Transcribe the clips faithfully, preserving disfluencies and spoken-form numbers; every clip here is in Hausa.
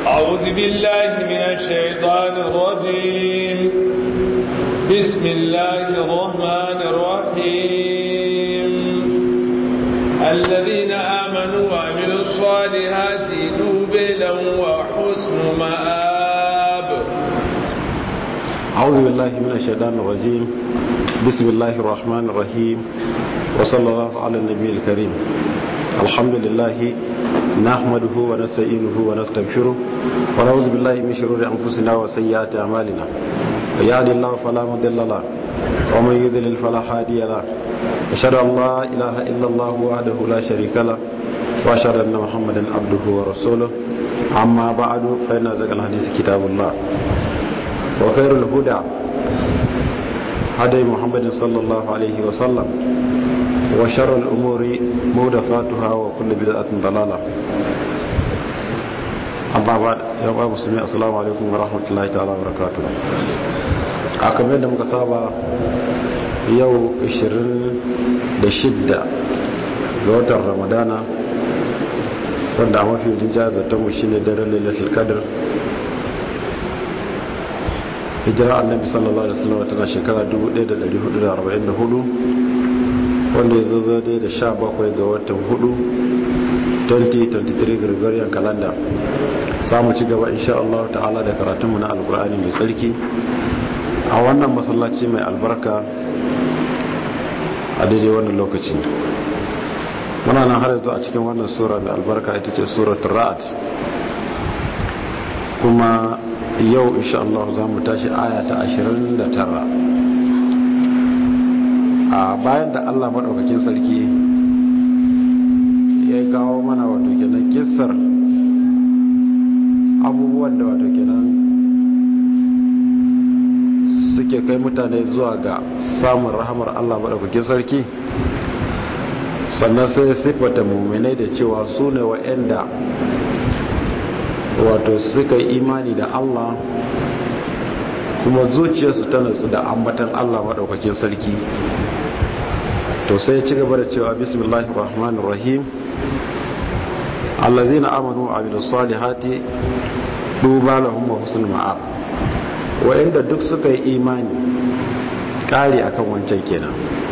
أعوذ بالله من الشيطان الرجيم بسم الله الرحمن الرحيم الذين آمنوا وعملوا الصالحات طوبى لهم وحسن مآب. أعوذ بالله من الشيطان الرجيم بسم الله الرحمن الرحيم وصلى الله على النبي الكريم. الحمد لله نحمده ونستعينه ونستغفره ونعوذ بالله من شرور أنفسنا وسيئات أعمالنا ويهد الله فلا مضل له ومن يضلل فلا هادي له أشهد أن لا إله إلا الله وحده لا شريك له وأشهد أن محمدا عبده ورسوله. أما بعد فإن أصدق الحديث كتاب الله وخير الهدى هدي محمد صلى الله عليه وسلم وشر الأمور محدثاتها وكل بدعة ضلالة. أما بعد يا أبا مسلمين السلام عليكم ورحمة الله تعالى وبركاته. أكمل yadda muka saba yau ishirin da shida ga watan Ramadana wanda a mafi rinjaya zaton mu shine daren Lailatul Qadr. Hijira Annabi sallallahu alaihi wasallam tana shekara dubu ɗaya da ɗari hudu da arba'in da hudu wanda ya zo dai da sha bakwai ga watan hudu dubu biyu da ashirin da uku Gregorian calendar. Za mu ci gaba insha Allah ta'ala da karatunmu na Alkur'ani mai tsarki a wannan masallaci mai albarka a daidai wannan lokaci. Muna nan har yanzu a cikin wannan sura mai albarka ita ce suratul Ra'd, kuma yau insha Allah za mu tashi aya ta ashirin da tara. A bayan da Allah maɗaukakin sarki ya kawo mana wato kenan kissar abubuwan da wato kenan suke kai mutane zuwa ga samun rahamar Allah maɗaukakin sarki, sannan sai siffata muminai da cewa su ne wa'anda wato suka yi imani da Allah kuma zuciyarsu ta nutsu da ambatan Allah maɗaukakin sarki. To sai ci gaba da cewa bismillahir rahmanir rahim allazina amanu wa amilus salihati duba lahum wa husnul ma'ab. Wa'inda duk suka yi imani kare akan wancan kenan,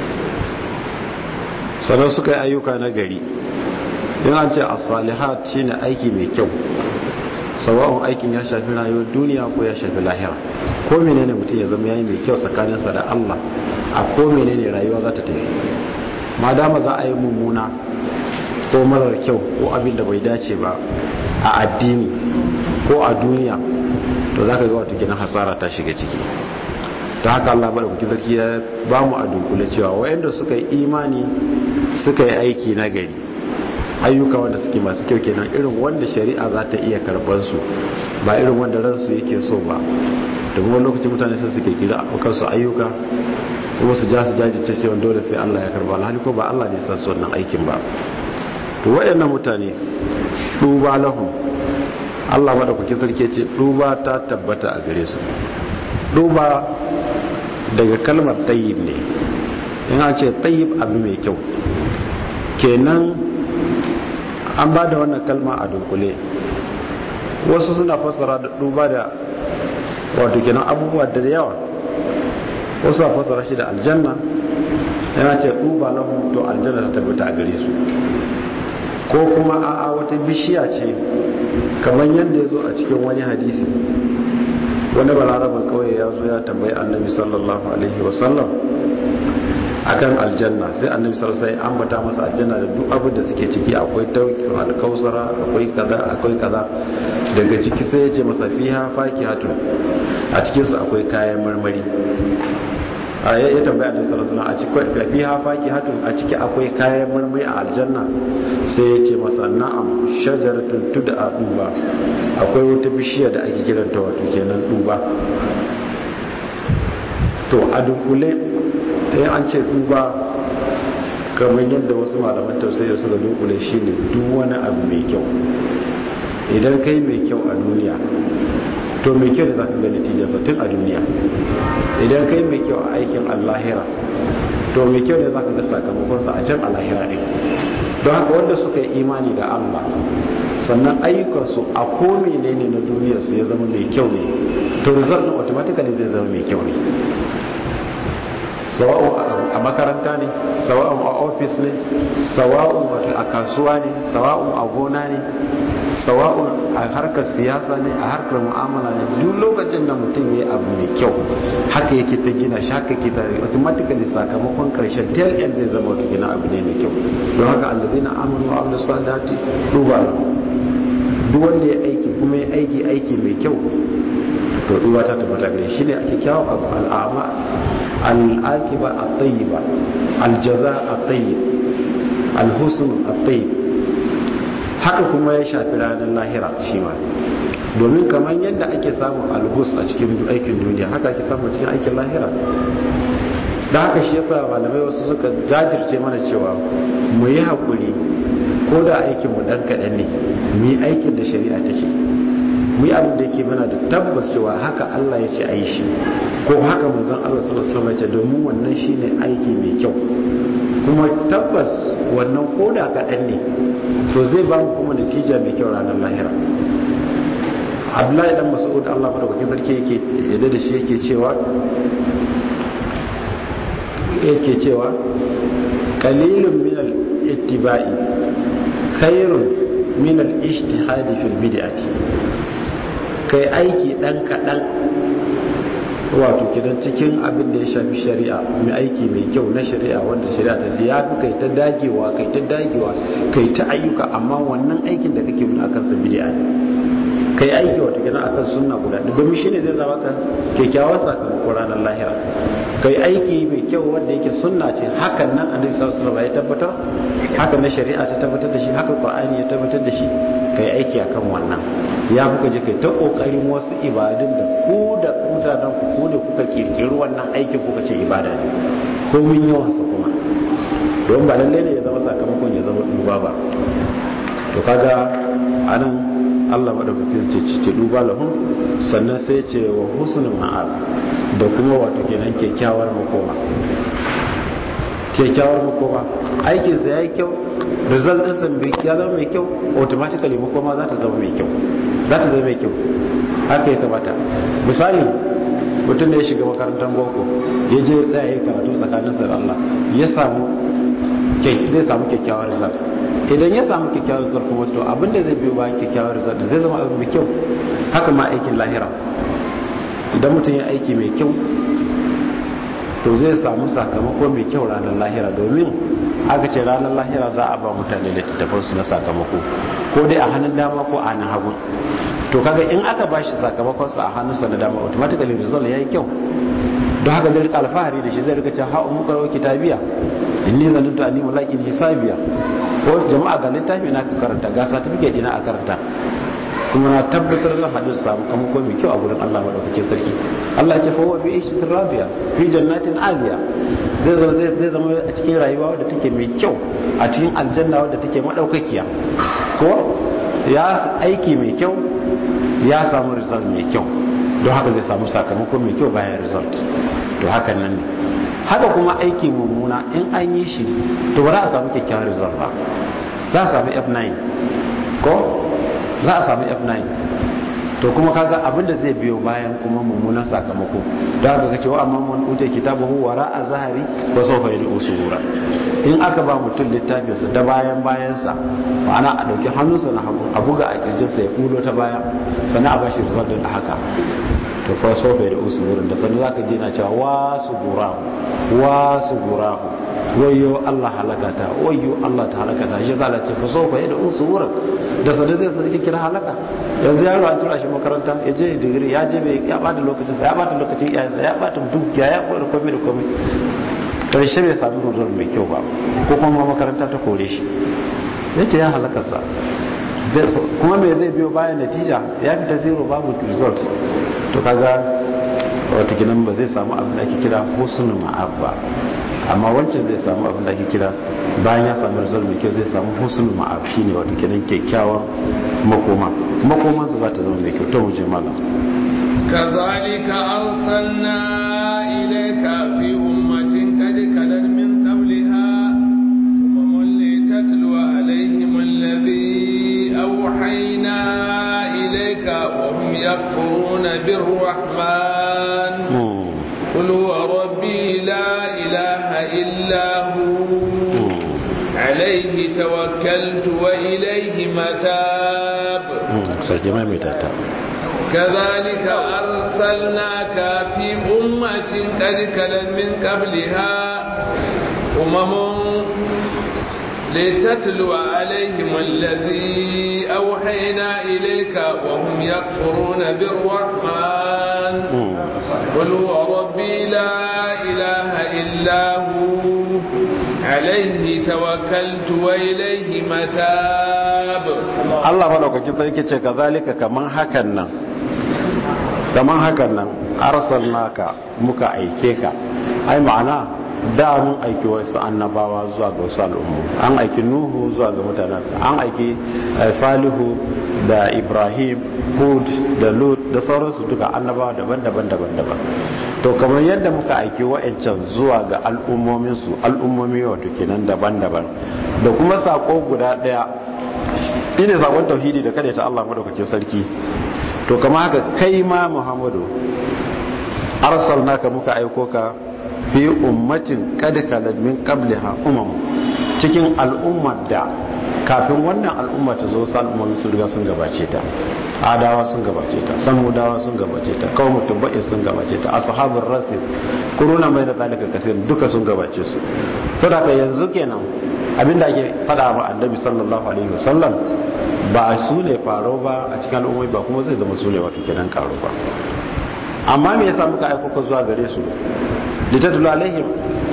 sannan suka yi ayyuka na gari. in an ce as-salihat shine aiki mai kyau, sawa'un aikin ya shafi rayuwar duniya ko ya shafi lahira. Ko menene mutum ya zama yayi mai kyau tsakaninsa da Allah, a ko menene rayuwa za ta tafi. Madama za a yi mummuna ko marar kyau ko abin da bai dace ba a addini ko a duniya, to za ka ga wata kenan hasara ta shiga ciki. ta haka Allah madaukakin sarki ya ba mu a dunkule cewa wayanda suka yi imani suka yi aiki na gari, ayyuka wanda suke masu kyau kenan, irin wanda shari'a za ta iya karɓar su, ba irin wanda ransu yake so ba. domin wani lokacin mutane sai suke kira kansu ayyuka kuma su ja su jajirce sai dole sai Allah ya karba, alhali ko ba Allah ne ya sa su wannan aikin ba. to wayannan mutane duba lahum, Allah madaukakin sarki ce duba ta tabbata a gare su. duba daga kalmar tayyib ne, in an ce tayyib abu mai kyau kenan. an ba da wannan kalma a dunkule, wasu suna fassara da duba da wato kenan abubuwa da yawa. wasu a fassara shi da aljanna, yana ce duba lahum, to aljanna ta tabbata a gare su. ko kuma a'a wata bishiya ce, kamar yadda ya zo a cikin wani hadisi. wani balarabar kawai ya zo ya tambayi annabi sallallahu alaihi wasallam akan aljanna, sai annabi sallallahu alaihi wasallam ambata masa aljanna da duk abin da suke ciki. akwai tauki alkausara, akwai kaza akwai kaza. daga ciki sai ya ce masa fiha fakihatun, a cikin su akwai kayan marmari. a ya tambaya annabi sallallahu alaihi wasallam a cikin fiha fakihatun, a ciki akwai kayan marmari a aljanna. sai ya ce masa na'am shajaratun tud'a duba, akwai wata bishiya da ake kiranta wato kenan duba. to a dunkule sai an ce duba, kamar yadda wasu malaman tausayi suka dunkule shine duk wani abu mai kyau. idan kai mai kyau a duniya, to mai kyau ne za ka ga natijarsa tun a duniya. idan kai mai kyau a aikin allahira, to mai kyau ne za ka ga sakamakonsa a can alahira ne. don haka wanda suka yi imani da Allah sannan ayyukansu a ko menene na duniyar su ya zama mai kyau ne, to result din automatically zai zama mai kyau ne. Sawa'un a makaranta ne, sawa'un a office ne, sawa'un a kasuwa ne, sawa'un a gona ne, sawa'un a harkar siyasa ne, a harkar mu'amala ne, duk lokacin da mutum ya yi abu mai kyau haka yake ta gina shi, haka yake ta automatically sakamakon karshen tail end zai zama wata gina abu ne mai kyau. Don haka alladheena amanu wa amilus salihati duba duk wanda ya aiki kuma ya aiki aiki mai kyau to duba ta tabbata gare shi ne ake kyawun abu al'ama al'aqiba at-tayyiba al-jaza at-tayyib al-husn at-tayyib. haka kuma ya shafi ranar lahira shi ma, domin kamar yadda ake samun alhus a cikin aikin duniya haka ake samun cikin aikin lahira. da haka shi yasa malamai wasu suka jajirce mana cewa mu yi haƙuri ko da aikin mu dan kaɗan ne, mu yi aikin da shari'a ta ce, mu yi abin da yake mana da tabbas cewa haka Allah ya ce a yi shi, ko haka manzon Allah sallallahu alaihi wasallam ya ce, domin wannan shine aiki mai kyau, kuma tabbas wannan koda kaɗan ne to zai ba mu kuma natija mai kyau ranar lahira. Abdullahi dan Mas'ud Allah madaukakin sarki yake yadda da shi yake cewa yake cewa qalilun min al-ittiba'i khairun min al-ijtihad fil bid'ati. kai aiki dan kaɗan wato kidan cikin abin da ya shafi shari'a, mai aiki mai kyau na shari'a wanda shari'a ta ya fi kai ta dagewa kai ta dagewa kai ta ayyuka, amma wannan aikin da kake bin akan sa bid'a ne. kai aiki wato kidan akan sunna guda ɗaya domin shine zai zama ka kyakkyawan sakamako ranar lahira. kai aiki mai kyau wanda yake sunna ce, hakan nan annabi sallallahu alaihi wasallam ya tabbatar, hakan na shari'a ta tabbatar da shi, haka qur'ani ya tabbatar da shi. kai aiki akan wannan ya kuka je kai ta kokarin wasu ibadun da ku da mutanen ku ku da kuka kirkiri wannan aikin kuka ce ibada ne, ko mun yawan sa kuma don ba lalle ne ya zama sakamakon ya zama duba ba. to kaga anan Allah madaukakin ce ce duba lahum, sannan sai ce wa husnul ma'ab, da kuma wato kenan kyakkyawar makoma. kyakkyawar makoma aikin sa yayi kyau, result din sa bai ya zama mai kyau, automatically makoma za ta zama mai kyau, za ta zama mai kyau. haka ya kamata. Misali mutum da ya shiga makarantar boko ya je ya tsaya ya karatu tsakaninsa da Allah, ya samu zai samu kyakkyawar result. idan ya samu kyakkyawar result kuma to abinda zai biyo bayan kyakkyawar result zai zama abu mai kyau. haka ma aikin lahira, idan mutum ya aiki mai kyau to zai samu sakamako mai kyau ranar lahira, domin aka ce ranar lahira za a ba mutane littattafansu na sakamako ko dai a hannun dama ko a hannun hagu. to kaga in aka ba shi sakamakonsa a hannunsa na dama automatically result ya yi kyau, don haka zai rika alfahari da shi, zai rika cewa ha'u muka rawa kitabiya inni zanuntu anni mulaqin hisabiya, ko jama'a ga littafi na ka karanta, ga certificate ina a karanta, kuma na tabbatar da hadis samu kamar ko mai kyau a gurin Allah madaukakin sarki. Allah ya ce fa huwa bi ishtir radiya fi jannatin aliya, zai zama zai zama a cikin rayuwa wadda take mai kyau, a cikin aljanna wadda take madaukakiya. ko ya aiki mai kyau ya samu result mai kyau, don haka zai samu sakamako mai kyau bayan result. to hakan nan ne. haka kuma aiki mummuna in an yi shi to ba za a samu kyakkyawan result ba, za a samu F nine ko za a samu F nine. to kuma kaga abin da zai biyo bayan kuma mummunan sakamako, da aka ga cewa amma mun uta kitabahu wara a zahari ba sawfa yad'u subura. in aka ba mutum littafin sa da bayan bayan sa, ma'ana a dauki hannunsa na hagu a buga a kirjin sa ya kulo ta baya, sannan a bashi result din haka, to fa sawfa yad'u subura, da sannan zaka je na cewa wa subura wa subura, wayo Allah halakata, wayo Allah ta halakata. shi zalla ce fa sawfa yad'u subura, da sannan zai sai kira halaka. yanzu yaro an tura shi makaranta ya je digiri, ya je bai ya bata lokacin sa, ya bata lokacin iyayensa, ya bata duk ya ya koyar komai da komai, karshe bai samu result mai kyau ba, ko kuma makaranta ta kore shi, yace ya halakarsa. kuma me zai biyo bayan natija? ya fita zero, babu result. to kaga wata kinan ba zai samu abin da ake kira husnul ma'ab ba, amma wancan zai samu abin da ake kira bayan ya samu result mai kyau zai samu husnul ma'ab, shine wata kinan kyakkyawan makoma, makomansa za ta zama mai kyau. to mu je malam. kazalika arsalna ilayka fi ummatin qad kalat min qabliha umamun litatlu alaihim alladhi awhayna يكفرون بالرحمن قل هو ربي لا إله إلا هو عليه توكلت وإليه متاب. كذلك أرسلناك في أمة قد خلت من قبلها أمم لتتلو عليهم الذي أوحينا إليك وهم يكفرون بالرحمن قل هو ربي لا إله إلا هو عليه توكلت وإليه متاب. الله ملوك كذلك كذلك كمان هكذا كمان هكذا أرسلناك مكا أيكيك أي معنى da mun aiki wasu annabawa zuwa ga wasu al'ummu, an aiki nuhu zuwa ga mutanensa, an aiki salihu da ibrahim, hud da lut da sauransu duka annabawa daban-daban daban-daban. To kamar yadda muka aiki wa'ancan zuwa ga al'ummominsu, al'ummomi wato kenan daban-daban, da kuma sako guda daya ine sakon tauhidi da kada ta Allah madaukakin sarki. To kamar haka kai ma Muhammadu arsalnaka muka aiko ka fi ummatin kad kalat min qabliha umam, cikin al'ummar da kafin wannan al'umma ta zo san ummomi sun riga sun gabace ta. Adawa sun gabace ta, samudawa sun gabace ta, qaumu tubai sun gabace ta, ashabur rasis, kuruna mai da zalika kasir duka sun gabace su. Saboda yanzu kenan abinda ake fada wa annabi sallallahu alaihi wasallam ba su ne faro ba a cikin al'ummai, ba kuma zai zama su ne wato kenan karo ba. Amma me yasa muka aika ka zuwa gare su? litatlu alaihim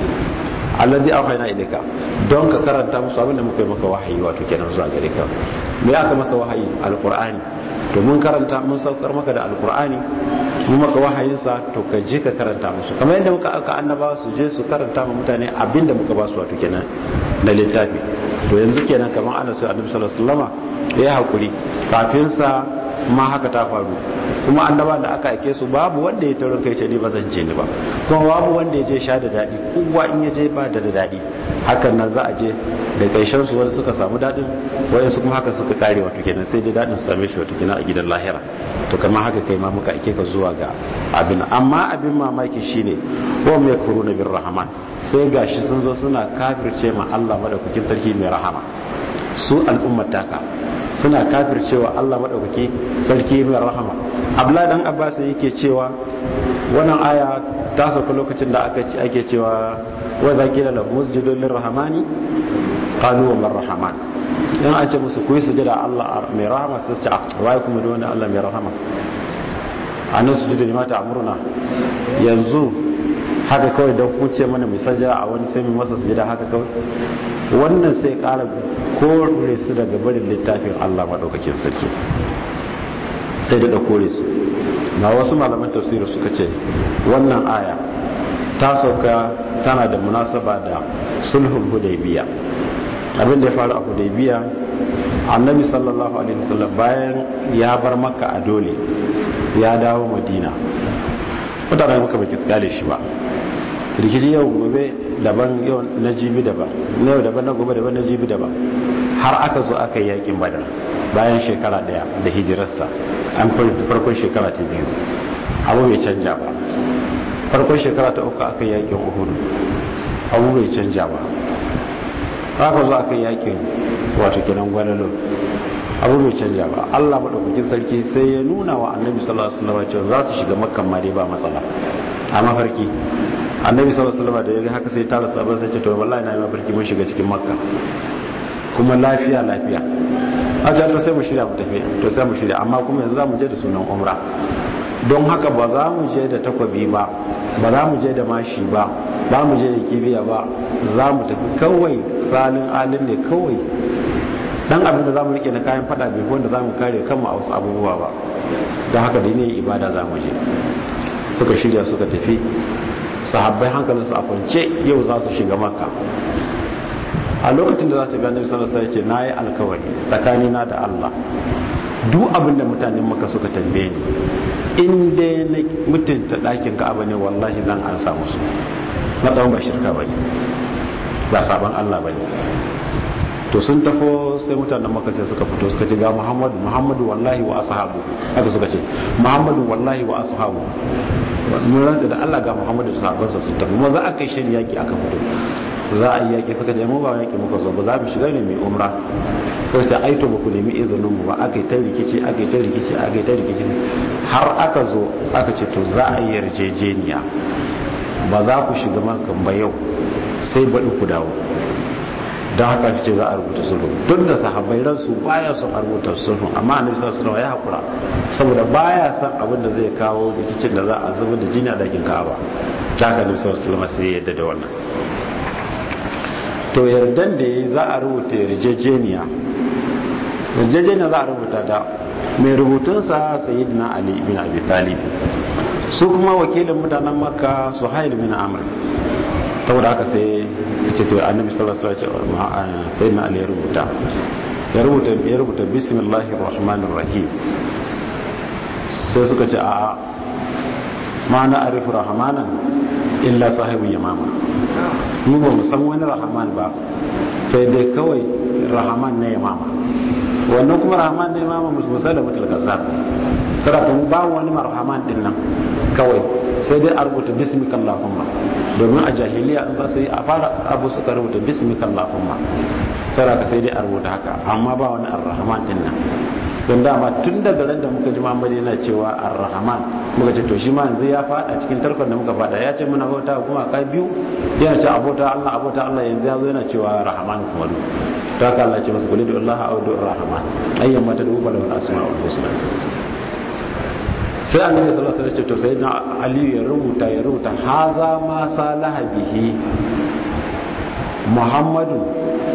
alladhi awhayna ilayka, don ka karanta musu abin da muka yi maka wahayi wato kenan zuwa gare ka. Me aka masa wahayi? Alqur'ani. To mun karanta mun saukar maka da alqur'ani, mun maka wahayin sa, to ka je ka karanta musu kamar yadda muka aka annabawa su je su karanta ma mutane abin da muka ba su wato kenan na littafi. To yanzu kenan kamar ana so annabi sallallahu alaihi wasallama ya hakuri kafin sa ma haka ta faru, kuma annaba da aka aike su babu wanda ya taurin kai ce ni ba zan je ni ba, kuma babu wanda ya je sha da dadi, kowa in ya je ba da dadi. Hakan nan za a je da kaishen su wanda suka samu dadin, wayan su kuma haka suka kare wato kenan sai dai dadin su same shi wato kenan a gidan lahira. To kamar haka kai ma muka aike ka zuwa ga abin, amma abin mamaki shine wa mai kuruna bir rahman, sai gashi sun zo suna kafirce ma Allah madaukakin sarki mai rahama. Su al'ummar taka suna kafircewa Allah madaukaki sarki mai rahama. Abdullah dan Abbas yake cewa wannan aya ta sauka lokacin da aka ci ake cewa wa zakira la musjidul lirrahmani qalu wa marhaman, in an ce musu ku yi sujada Allah mai rahama sai su ce wai kuma da wannan Allah mai rahama anan sujudu ne mata amurna, yanzu haka kawai don kuce mana mai sajada a wani sai mai masa sujada haka kawai. Wannan sai kara kore su daga barin littafin Allah madaukakin sarki, sai da kore su. Na wasu malaman tafsiri suka ce wannan aya ta sauka tana da munasaba da sulhul hudaybiya. Abin da ya faru a hudaybiya, annabi sallallahu alaihi wasallam bayan ya bar makka a dole ya dawo madina, mutane muka baki tsale shi ba, rikici yau gobe daban, yau na jibi daban, na yau daban, na gobe daban, na jibi daban, har aka zo aka yi yakin badar bayan shekara daya da hijirarsa. An farkon shekara ta biyu abu bai canja ba, farkon shekara ta uku aka yi yakin uhudu abu bai canja ba, aka zo aka yi yakin wato kenan gwalalo abu bai canja ba. Allah madaukakin sarki sai ya nuna wa annabi sallallahu alaihi wasallam cewa za su shiga makka ma dai ba matsala a mafarki. Annabi sallallahu alaihi wasallam da yaga haka sai tara sabon sai ce to wallahi na yi mafarki mun shiga cikin makka kuma lafiya lafiya. A jan to sai mu shirya mu tafi, to sai mu shirya, amma kuma yanzu za mu je da sunan umra, don haka ba za mu je da takwabi ba, ba za mu je da mashi ba, ba mu je da kibiya ba, za mu tafi kawai salin alin ne kawai. Dan abin da za mu rike na kayan fada bai wanda za mu kare kanmu a wasu abubuwa ba, don haka da ne ibada za mu je. Suka shirya suka tafi, sahabbai hankalinsu a kwance yau za su shiga makka. A lokacin da za ta gani sallallahu alaihi wasallam ya ce nayi alkawari tsakanina da Allah, duk abin da mutanen maka suka tambaye ni in dai na mutunta ɗakin Ka'aba ne wallahi zan ansa musu. Na tsawon ba shirka bane, ba sabon Allah bane. to sun tafo sai mutanen Makka sai suka fito suka ce ga Muhammadu Muhammadu wallahi wa ashabu haka suka ce Muhammadu wallahi wa ashabu mun rantsa da Allah ga Muhammadu da sahabbansa sun tafi kuma za a kai shiri yaki aka fito za a yi yaki suka ce mu ba yaki muka zo ba za mu shiga ne mai umra sai ta aito ba ku nemi izinin mu ba aka yi ta rikici aka yi ta rikici aka yi ta rikici har aka zo aka ce to za a yi yarjejeniya ba za ku shiga Makka ba yau sai baɗi ku dawo don haka ce za a rubuta sulhu duk da sahabbai ransu baya son a rubuta sulhu amma annabi sallallahu alaihi wasallam ya hakura saboda baya son abin da zai kawo rikicin da za a zubar da jini a dakin Ka'aba ta haka annabi sallallahu alaihi wasallam sai ya yarda da wannan to yardan da yayi za a rubuta yarjejeniya yarjejeniya za a rubuta da mai rubutun sa sayyidina Ali ibn Abi Talib su kuma wakilin mutanen Makka Suhail bin Amr saboda haka sai yace to annabi sallallahu alaihi wasallam sai na Ali ya rubuta ya rubuta ya rubuta bismillahir rahmanir rahim sai suka ce a'a ma na arifu rahmanan illa sahibu yamama mu ba mu san wani rahman ba sai dai kawai rahman na yamama wannan kuma rahman na yamama musalamatul kazzab kada mu ba wani marhaman din nan kawai sai dai a rubuta bismika allahumma domin a jahiliya an za su yi a fara abu suka rubuta bismika allahumma tara ka sai dai a rubuta haka amma ba wani arrahman din nan don dama tun daga ran da muka ji Muhammad yana cewa arrahman muka ce to shi ma yanzu ya fada cikin tarkon da muka fada ya ce muna bauta kuma kai biyu yana ce abota Allah abota Allah yanzu ya zo yana cewa rahman kuma du to haka Allah ya ce masa kulli da Allah a'udhu arrahman ayyan mata da ubala wal asma'ul husna sai annabi sallallahu alaihi wasallam to sayyidina Ali ya rubuta ya rubuta haza ma salaha bihi Muhammadu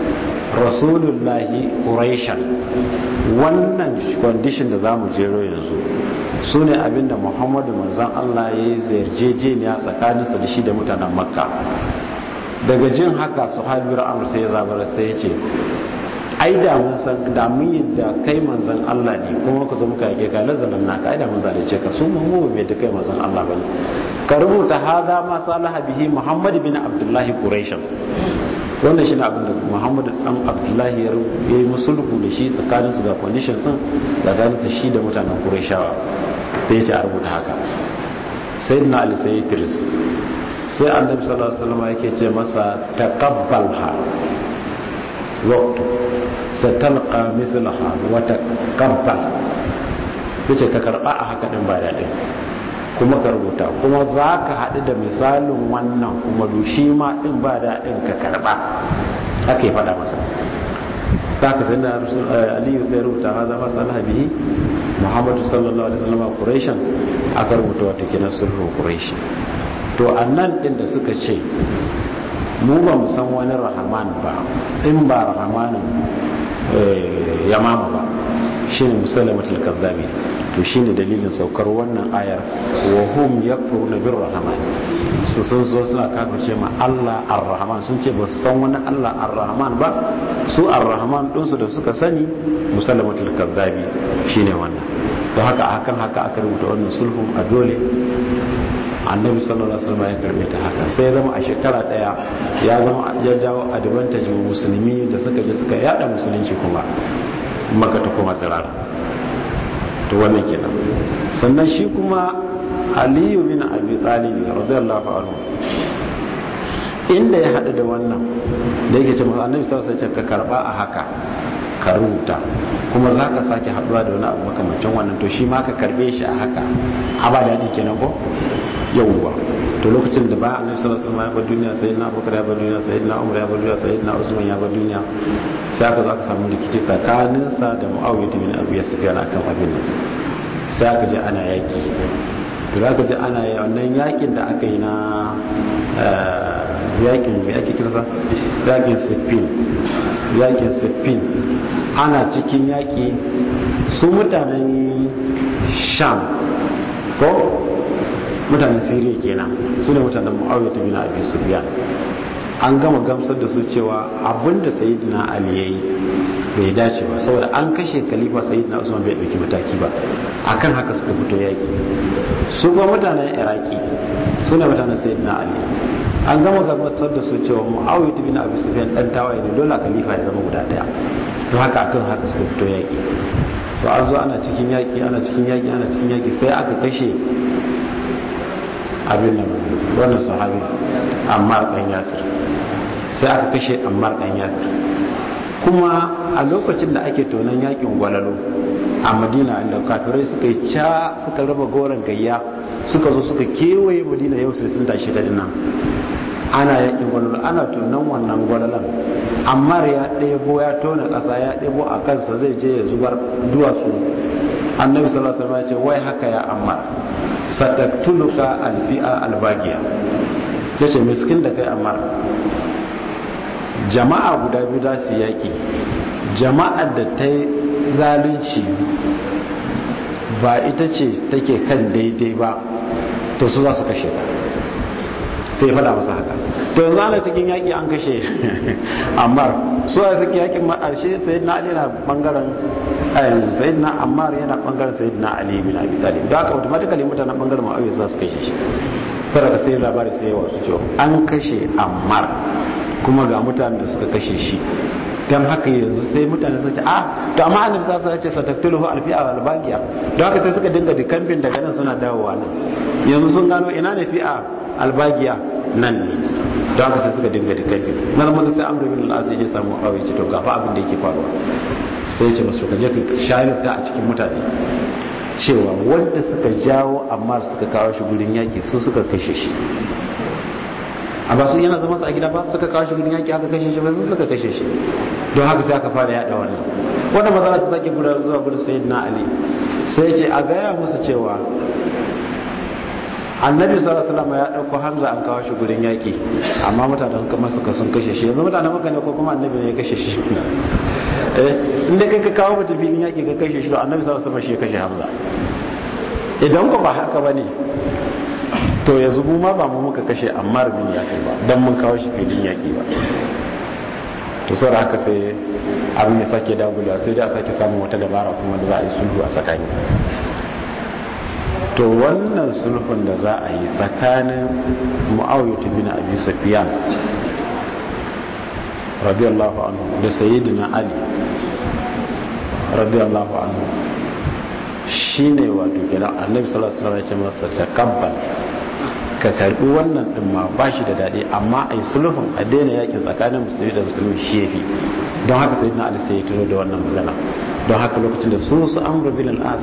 rasulullahi quraishan wannan condition da zamu jero yanzu sune abinda Muhammadu manzon Allah ya yi zarjejeniya tsakaninsa da shi da mutanen Makka daga jin haka Suhail bin Amr sai ya zabara sai ya ce ai da mun san da mun yadda kai manzon Allah ne kuma ka zo muka yake ka lazalan naka ai da mun zalunce ka su mu mu bai da kai manzon Allah bane ka rubuta hada ma salaha bihi Muhammad bin Abdullah Quraishan wannan shine abin da Muhammad dan Abdullah ya yi musulhu da shi tsakanin su ga conditions din tsakanin sa shi da mutanen Qurayshawa sai ya rubuta haka sayyidina Ali sai ya tiris sai annabi sallallahu alaihi wasallam yake ce masa taqabbalha waqt satalqa mithlaha wa taqabbal kace ka karba a haka din ba daɗi kuma ka rubuta kuma za ka haɗu da misalin wannan kuma dushi ma ɗin ba daɗin ka karɓa ake faɗa masa ta ka sai da aliyu sai rubuta ha zama salaha bihi muhammadu sallallahu alaihi wasallam quraishan aka rubuta wata kinan sulhu quraishi to annan ɗin da suka ce mu ba mu san wani rahman ba in ba rahmanin yamama ba shine musallamatul kazzabi to shine dalilin saukar wannan ayar wa hum yakfuruna bir rahman su sun zo suna kafirce ma Allah ar-rahman sun ce ba su san wani Allah ar-rahman ba su ar-rahman din su da suka sani musallamatul kazzabi shine wannan don haka akan haka aka rubuta wannan sulhun a dole annabi sallallahu alaihi wasallam ya karbe ta haka sai zama a shekara daya ya zama ya jawo advantage wa musulmi da suka je suka yada musulunci kuma maka ta koma tsirara to wannan kenan sannan shi kuma aliyu bin abi talib radiyallahu anhu inda ya hadu da wannan da yake cewa annabi sallallahu alaihi wasallam ka karba a haka ka rubuta kuma zaka sake haduwa da wani abu makamancin wannan to shi ma ka karbe shi a haka abada din kenan ko yawwa to lokacin da ba annabi sallallahu alaihi wasallam ya bar duniya sayyidina abubakar ya bar duniya sayyidina umar ya bar duniya sayyidina usman ya bar duniya sai aka zo aka samu rikici tsakanin sa da muawiya bin abi sufyan akan abin nan sai aka ji ana yaki to aka ji ana wannan yakin da aka yi na yakin me ake kira sa yakin siffin yakin siffin ana cikin yaki su mutanen sham ko mutanen siriya kenan su ne mutanen mu'awiyar bin abi sufyan an gama gamsar da su cewa abinda sayyidina ali yayi bai dace ba saboda an kashe khalifa sayyidina usman bai dauki mataki ba akan haka suka fito yaki su kuma mutanen iraki su ne mutanen sayyidina ali an gama gabatar da su cewa Muawiya bin Abi Sufyan dan tawaye ne, dole khalifa ya zama guda daya. To haka akan haka suka fito yaki. To an zo ana cikin yaki ana cikin yaki ana cikin yaki sai aka kashe abin nan wannan sahabi Ammar dan Yasir. Sai aka kashe Ammar dan Yasir. Kuma a lokacin da ake tonon yakin gwalalo a Madina, inda kafirai suka yi ca suka raba goron gayya suka zo suka kewaye Madina, yau sai sun tashi ta dinnan ana yakin gwalalo ana tonon wannan gwalalan. Ammar ya ɗebo ya tona ƙasa ya ɗebo a kansa zai je ya zubar duwatsu. Annabi sallallahu alaihi wasallam ya ce wai haka ya Ammar, sataktuluka alfi'a albagiya. Yace miskin da kai Ammar, jama'a guda biyu za su yaki, jama'ar da ta yi zalunci ba ita ce take kan daidai ba, to su za su kashe ta. Sai fada masa haka. To yanzu ana cikin yaki an kashe Ammar, su a cikin yakin ma'arshe sayyidina Ali na bangaren sayyidina Ammar yana bangaren sayyidina Ali bin Abi Talib. Da haka automatically mutanen bangaren Muawiya za su kashe shi. Saraka sai labari sai yawa su cewa an kashe Ammar, kuma ga mutanen da suka kashe shi. Dan haka yanzu sai mutane suka ce ah to amma annabi sallallahu alaihi wasallam ya ce sataktuluhu alfi'a wal baqiya. Don haka sai suka dinga dikambin daga nan suna dawowa nan. Yanzu sun gano ina ne fi'a albagiya nan ne. Don haka sai suka dinga dikambin. Maza maza sai Amr bin al-As ya samu Muawiya ce to ga fa abin da yake faruwa. Sai ya ce masu ka je ka shayarta a cikin mutane cewa wanda suka jawo amma suka kawo shi gurin yaki su suka kashe shi. A ba su yana zama su a gida ba suka kawo shi gudun yaki aka kashe shi ba su suka kashe shi. Don haka sai aka fara yada wannan wannan matsala ta sake gudanar zuwa gudun sayyidina Ali. Sai ce a gaya musu cewa annabi sallallahu alaihi wasallam ya dauko Hamza an kawo shi gudun yaki, amma mutanen kamar suka sun kashe shi. Yanzu mutanen maka ne ko kuma annabi ne ya kashe shi? Eh inda kai ka kawo mutum filin yaki ka kashe shi, to annabi sallallahu alaihi wasallam shi ya kashe Hamza. Idan ko ba haka bane, to yanzu mu ma ba mu muka kashe Ammar bin Yasir ba dan mun kawo shi filin yaki ba. To sai haka sai abin ya sake dagula, sai da sake samun wata dabara kuma da za a yi sulhu a tsakani. To wannan sulhun da za a yi tsakanin Muawiya bin Abi Sufyan radiyallahu anhu da sayyidina Ali radiyallahu anhu shine wato kenan annabi sallallahu alaihi wasallam ya ce masa takabbal, ka karbi wannan din ma bashi da dadi, amma ai sulhun a daina yakin tsakanin musulmi da musulmi shi yafi. Don haka sayyidina Ali sai ya tuno da wannan magana. Don haka lokacin da su su Amr bin al-As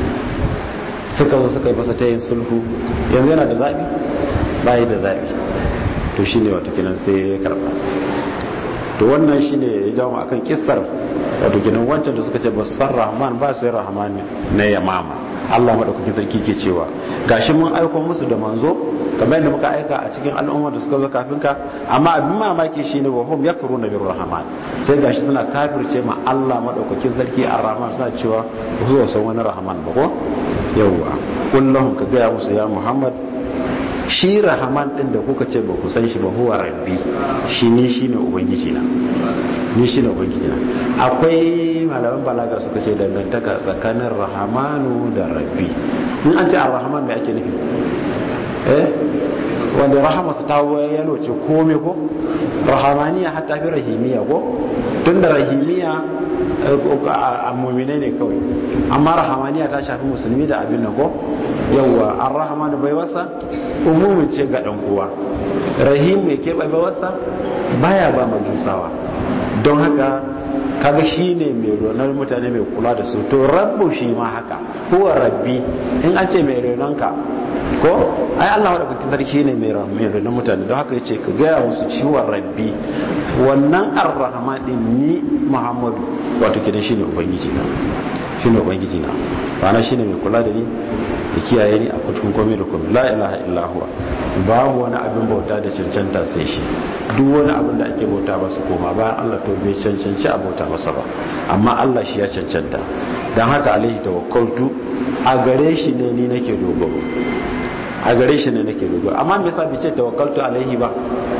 suka zo suka yi masa tayin sulhu, yanzu yana da zabi bai da zabi, to shine wato kenan sai ya karba. To wannan shine ya jawo akan kissar wato kenan wancan da suka ce basar rahman ba sai rahman na yamama. Allah madaukakin sarki ke cewa gashi mun aika musu da manzo kamar yadda muka aika a cikin al'umma da suka zo kafin ka, amma abin mamaki shine wa hum yakfuruna bir rahman, sai gashi suna kafirce ma Allah madaukakin sarki ar-rahman, suna cewa zuwa san wani rahman ba ko yawa. kullahum ka ga musu ya Muhammad, shi rahman din da kuka ce ba ku san shi ba, huwa rabbi, shi ni shine ubangiji na ni shine ubangiji na. Akwai malaman balaga suka ce dangantaka tsakanin rahmanu da rabbi. In an ce ar-rahman me ake nufi? eh wanda rahamarsa ta wayano ce kome ko rahamaniya hatta fi rahimiya ko tunda rahimiya a mu'mine ne kawai, amma rahamaniya ta shafi musulmi da abin nan ko yawa. ar-rahman bai wasa umumin ce ga dan kowa, rahim mai ke bai wasa baya ba majusawa. don haka kaga shine mai ronar mutane mai kula da su. to rabbu shi ma haka, huwa rabbi. in an ce mai renonka ko ai Allah wadda kuke sarki ne mai renon mutane. don haka yace ka gaya musu ciwon rabbi, wannan ar-rahman din ni Muhammadu wato kidan shine ubangiji na, shine ubangiji na bana shine mai kula da ni da kiyaye ni a cikin komai da komai. la ilaha illa huwa, babu wani abin bauta da cancanta sai shi. duk wani abin da ake bauta ba su koma bayan Allah to bai cancanci a bauta masa ba, amma Allah shi ya cancanta. dan haka alaihi tawakkaltu, a gare shi ne ni nake dogaro, a gare shi ne nake dogaro. amma me yasa bai ce tawakkaltu alaihi ba?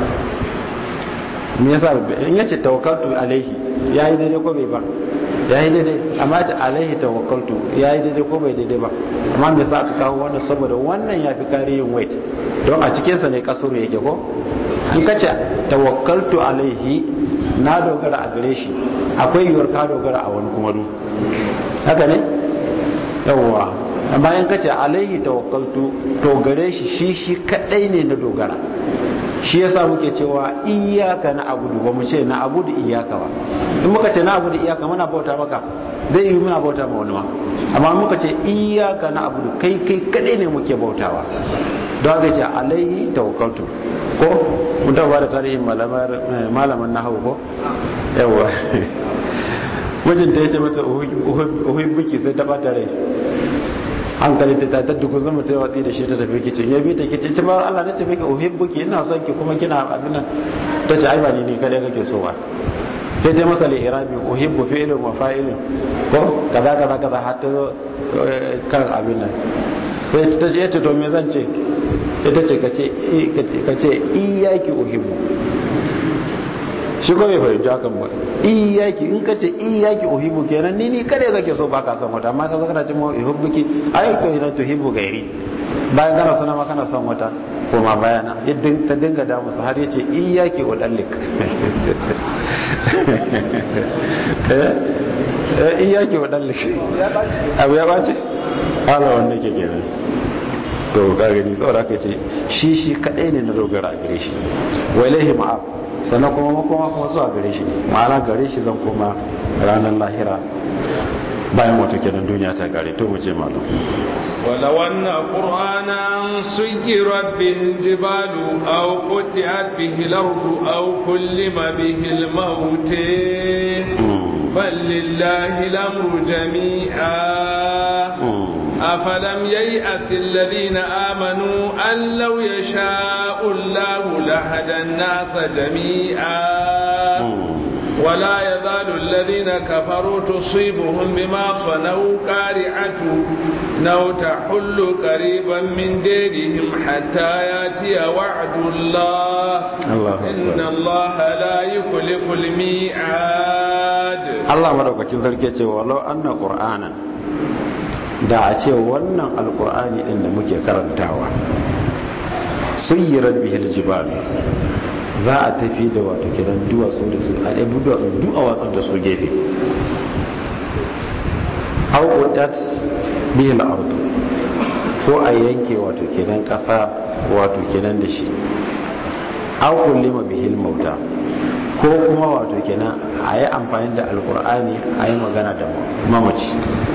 me yasa in yace tawakkaltu alaihi yayi daidai ko bai ba? yayi daidai. amma ta alaihi tawakkaltu yayi daidai ko bai daidai ba? amma me yasa aka kawo wannan? saboda wannan yafi kariyin weight, don a cikin sa ne kasuru yake ko in ka ce tawakkaltu alaihi na dogara a gare shi akwai yiwuwar ka dogara a wani kuma du haka ne yawwa amma in ka ce alaihi tawakkaltu to gare shi shi shi kadai ne na dogara shi yasa muke cewa iyyaka na abudu ba mu ce na abudu iyyaka ba in muka ce na abudu iyyaka muna bauta maka zai yi muna bauta ma wani ma amma muka ce iyyaka na abudu kai kai kadai ne muke bautawa don haka ce alaihi tawakkaltu ko mun tabbata da tarihin malaman nahawu ko yawa mijinta ya ce mata uhibbuki sai ta bata rai hankali ta tattar duk zama ta watsi da shi ta tafi kicin ya bi ta kicin ci ba Allah na tafi ka uhibbuki ina son ki kuma kina abin nan ta ce ai ba ni ne kada kake so ba sai ta masa li'irabi uhibbu fi'lun wa fa'ilun ko kaza kaza kaza har ta kan abin nan sai ta ce ta to me zan ce ita ce kace kace iyyaki uhibbu shi ko bai fahimci hakan ba iyaki in kace iyaki uhibbu kenan ni ni kare kake so baka son wata amma kaza kana ce mu uhibbuki ai to ina tuhibbu gairi bayan kana sona ma kana son wata ko ma bayana yadda ta dinga da musu har yace iyaki udallik eh iyaki udallik abu ya bace Allah wanda ke kenan to ka gani saboda ka ce shi shi kadai ne na dogara a gare shi wa ilaihi ma'ab sannan kuma makoma kuma zuwa gare shi ne ma'ana gare shi zan koma ranar lahira bayan wato kenan duniya ta gare to mu ce malam ولو أن قرآنا سيرت به الجبال أو قطعت به الأرض أو كلم به الموت بل لله الأمر جميعا أفلم ييأس الذين آمنوا أن لو يشاء الله لهدى الناس جميعا ولا يزال الذين كفروا تصيبهم بما صنعوا قارعة أو تحل قريبا من ديرهم حتى يأتي وعد الله, الله إن الله لا يخلف الميعاد. الله مدوكاkin sarki ce walau anna qur'anan da a ce wannan alqur'ani din da muke karantawa suyirat bihil jibal za a tafi da wato kiran duwatsu da su a ɗabi du'a watsar da su gefe auƙudat bihil ardu ko a yanke wato kenan ƙasa wato kenan da shi auƙullima bihil mauta ko kuma wato kenan a yi amfani da alƙur'ani a yi magana da mamaci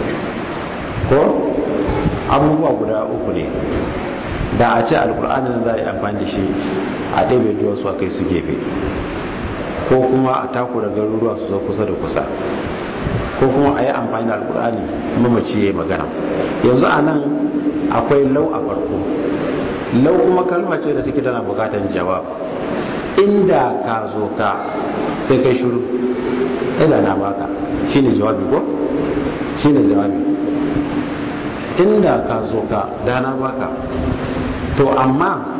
ko abubuwa guda uku ne da a ce alƙur'ani na za a yi amfani da shi a ɗebe duwatsu a kai su gefe ko kuma a takura garuruwa su zo kusa da kusa ko kuma a yi amfani da alkur'ani mamaci ya yi magana yanzu a nan akwai lau a farko lau kuma kalma ce da take tana bukatan jawab inda ka zo ka sai kai shuru ina na baka shine jawabi ko shine jawabi inda ka zo ka da na baka to amma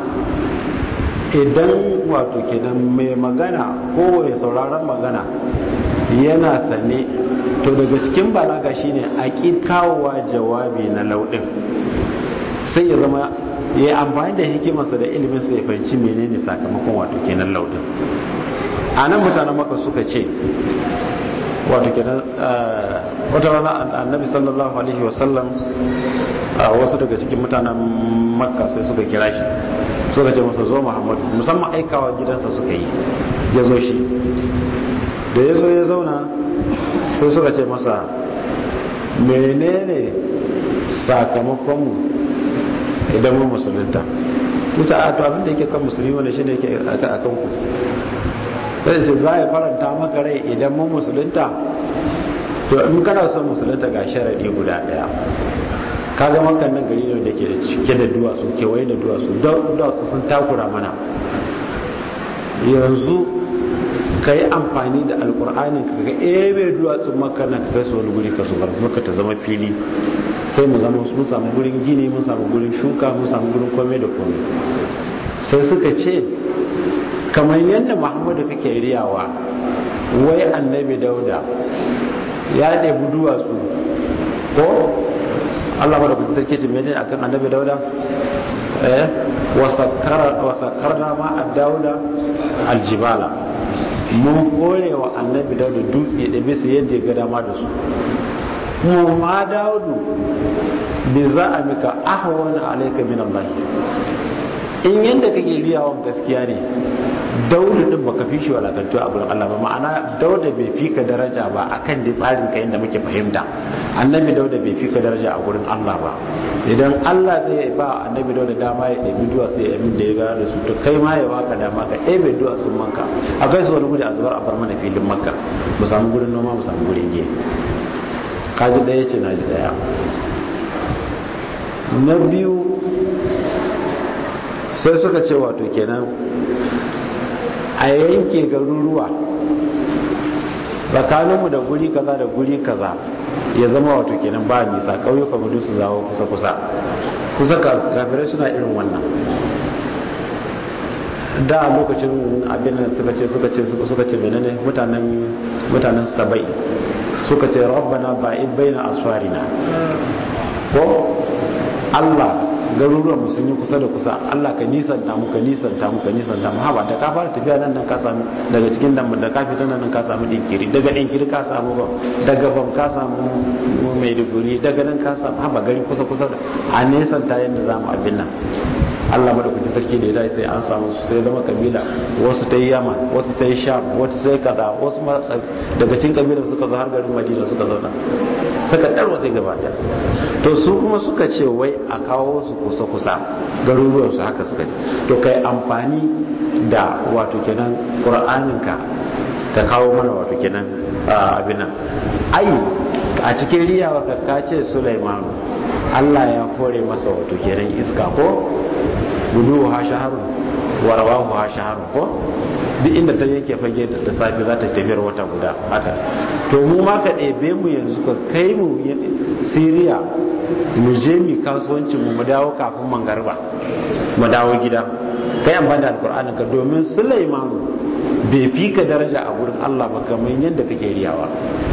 idan wato kenan mai magana ko mai sauraron magana yana sane to daga cikin balaga shine a ƙi kawowa jawabi na lauɗin sai ya zama ya yi amfani da hikimarsa da ilimin sa ya fahimci menene sakamakon wato kenan lauɗin a nan mutanen maka suka ce wato kenan wata rana annabi sallallahu alaihi wasallam wasu daga cikin mutanen makka sai suka kira shi suka ce masa zo muhammadu musamman aikawa gidansa suka yi ya zo shi da ya zo ya zauna sai suka ce masa menene sakamakonmu idan mu musulunta tuta a to abinda yake kan musulmi wanda shi ne yake a kanku sai ce za a faranta maka rai idan mu musulunta to in kana son musulunta ga sharaɗi guda ɗaya ka ga makan nan gari ne da ke cike da duwatsu kewaye da duwatsu duwatsu sun takura mana yanzu ka yi amfani da alkur'anin ka ga ebe duwatsun maka na ka kai su wani guri ka su bar maka ta zama fili sai mu zama mun samu gurin gini mun samu gurin shuka mun samu gurin kome da kome sai suka ce kamar yadda muhammadu kake riyawa wai annabi dauda ya ɗebi duwatsu ko Allah ba da kuka take ce mene akan annabi dauda eh wasakkarna ma ad-dauda aljibala mun kore wa annabi dauda dutse da bisa yadda ya ga dama da su mu ma daudu bi za'amika ahwana alayka min Allah in yanda kake riyawan gaskiya ne dauda din baka fi shi walakantu a gurin Allah ba ma'ana dauda bai fi ka daraja ba akan da tsarin ka yanda muke fahimta annabi dauda bai fi ka daraja a gurin Allah ba idan Allah zai ba annabi dauda dama ya ɗabi duwa sai amin da ya gara da su to kai ma ya baka dama ka ɗebe duwa sun manka akwai su wani gudu a zubar a bar mana filin makka mu samu gurin noma mu samu gurin giya kaji ɗaya ce na ji ɗaya na biyu sai suka ce wato kenan a yanke garuruwa tsakaninmu da guri kaza da guri kaza ya zama wato kenan ba nisa ƙauyuka gudu su zawo kusa-kusa kusa kafirai suna irin wannan da lokacin abin da suka ce suka ce suka ce menene mutanen mutanen sabai suka ce rabbana ba'id baina asfarina ko Allah garuruwan sun yi kusa da kusa Allah ka nisanta mu ka nisanta mu ka nisanta mu haba da ka fara tafiya nan nan ka samu daga cikin dan da ka fita nan nan ka samu dinkiri daga dinkiri ka samu ba daga bam ka samu maiduguri daga nan ka samu haba gari kusa kusa a nesanta yanda zamu abin nan Allah madaukakin sarki da ya dai sai an samu su sai zama kabila wasu ta yi Yaman wasu ta yi Sham wasu sai kaza wasu daga cikin kabilan suka zo har garin Madina suka zauna suka tarwatsa gaba ɗaya to su kuma suka ce wai a kawo su kusa kusa garuruwan su haka suka ce to kai amfani da wato kenan Qur'anin ka ka kawo mana wato kenan abin nan ai a cikin riyawa ka ce Sulaiman Allah ya kore masa wato kenan iska ko gudu ha shaharun warawahu ha shaharun ko duk inda ta yanke fage da safi za ta tafiyar wata guda haka to mu ma ka ɗebe mu yanzu ka kai mu Syria mu je mu kasuwancin mu mu dawo kafin mangarba mu dawo gida kai amfani da alkur'anin ka domin Sulaiman bai fi ka daraja a gurin Allah ba kamar yadda kake riyawa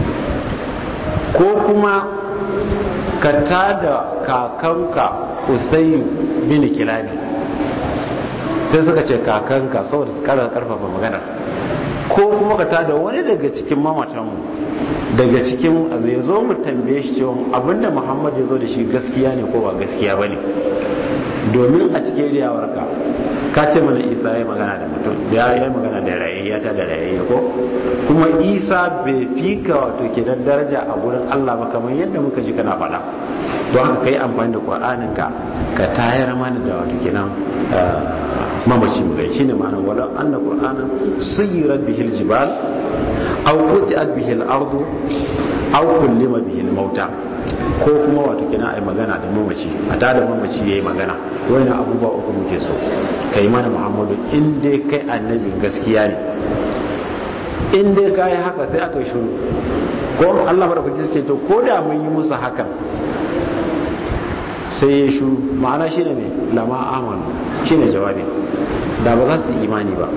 ko kuma ka tada kakanka Usayyu bin Kilabi sai suka ce kakanka saboda su kara karfafa magana ko kuma ka tada wani daga cikin mamatanmu daga cikin zai zo mu tambaye shi cewa abinda Muhammad ya zo da shi gaskiya ne ko ba gaskiya ba ne domin a cikin riyawarka ka ce mana Isa ya magana da mutum ya yi magana da rayayya ta da rayayya ko kuma Isa bai fika wato ke dan daraja a gurin Allah ba kamar yadda muka ji kana faɗa don haka kai amfani da Qur'anin ka ka tayar mana da wato kenan mamaci mu gai shine ma'anar wala anna qur'ana sayyirat bihil jibal aw qutiat bihil ardu aw kullima bihil mauta ko kuma wato kina ai magana da mamaci a tada mamaci yayi magana wannan abubuwa uku muke so kai mana Muhammadu in dai kai annabin gaskiya ne in dai kai haka sai aka shiru ko Allah madaukaki ce to ko da mun yi musu hakan sai ya shiru ma'ana shine ne lama amanu shine jawabi da ba za su yi imani ba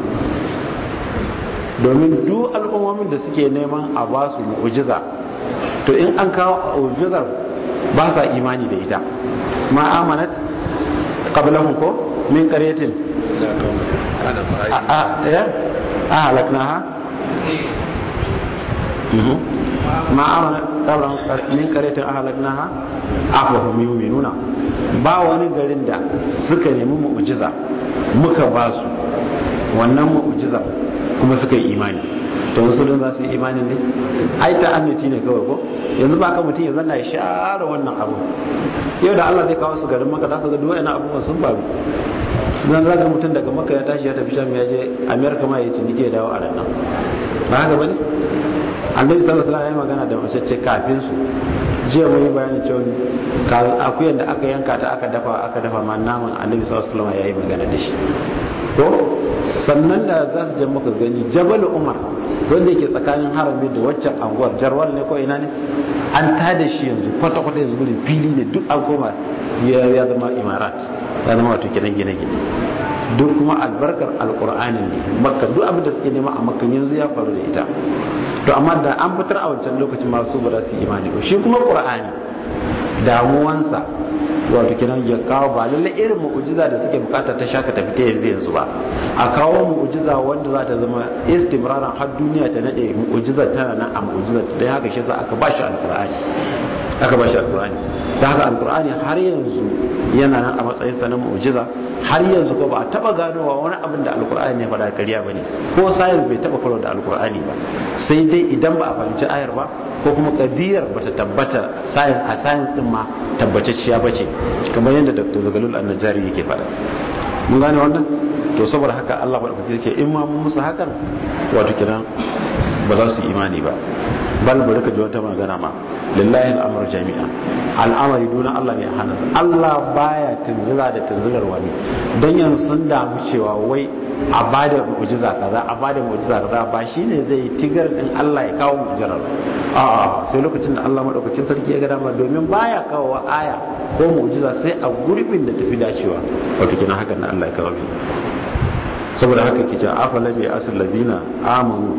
domin duk al'ummomin da suke neman a ba su mu'ujiza to in an kawo mu'ujizar ba sa imani da ita ma amanat qablahum ko min qaryatin a ya a halaknaha ma amanat qablahum min qaryatin ahlaknaha afahum yu'minuna ba wani garin da suka nemi mu'ujiza muka ba su wannan mu'ujiza kuma suka yi imani to wasu don za su yi imani ne ai ta annati ne kawai ko yanzu ba ka mutum ya zanna ya share wannan abu yau da Allah zai kawo su garin maka za su ga duk wani abubuwan sun faru don zaga mutum daga maka ya tashi ya tafi sham ya je amerika ma ya cinike ya dawo a nan ba haka bane annabi sallallahu alaihi wasallam ya magana da mace ce kafin su jiya mun yi bayani cewa akuyan da aka yanka ta aka dafa aka dafa ma naman annabi sallallahu alaihi wasallam ya yi magana da shi to sannan da za su je maka gani jabal umar wanda yake tsakanin harami da waccan anguwar jarwal ne ko ina ne an tada shi yanzu kwata kwata yanzu gudun fili ne duk an koma ya zama imarat ya zama wato kinan gine gine duk kuma albarkar alkur'ani ne makka duk abin da suke nema a makka yanzu ya faru da ita to amma da an fitar a wancan lokacin masu ba za su yi imani ba shi kuma qur'ani damuwansa wato kenan ya kawo ba lalle irin mu'jiza da suke bukata ta shaka tafi ta yanzu yanzu ba a kawo mu'jiza wanda za ta zama istimraran har duniya ta nade mu'jiza tana nan a mu'jiza dai haka shi yasa aka bashi alqur'ani aka bashi alqur'ani da haka alqur'ani har yanzu yana nan a matsayin sa na mu'jiza har yanzu ko ba a taba ganowa wani abin da alqur'ani ne faɗa kariya bane ko science bai taba karo da alqur'ani ba sai dai idan ba a fahimci ayar ba ko kuma kadiyar bata tabbata science a science din ma tabbatacciya bace kamar yadda Dr. Zagalul An-Najari yake faɗa mun gane wannan to saboda haka Allah madaukaki yake in ma mun musu hakan wato kiran ba za su imani ba bal bari ka ji wata magana ma lillahi al'amru jami'a al'amari duna Allah ne a hannunsa Allah baya tunzila da tunzilar wani dan yanzu sun damu cewa wai a bada mu'jiza kaza a bada mu'jiza kaza ba shine zai tigar din Allah ya kawo mu'jiza a sai lokacin da Allah madaukakin sarki ya ga dama domin baya kawo aya ko mu'jiza sai a gurbin da tafi dacewa wato kina hakan Allah ya kawo saboda haka kice afala bi asl ladina amanu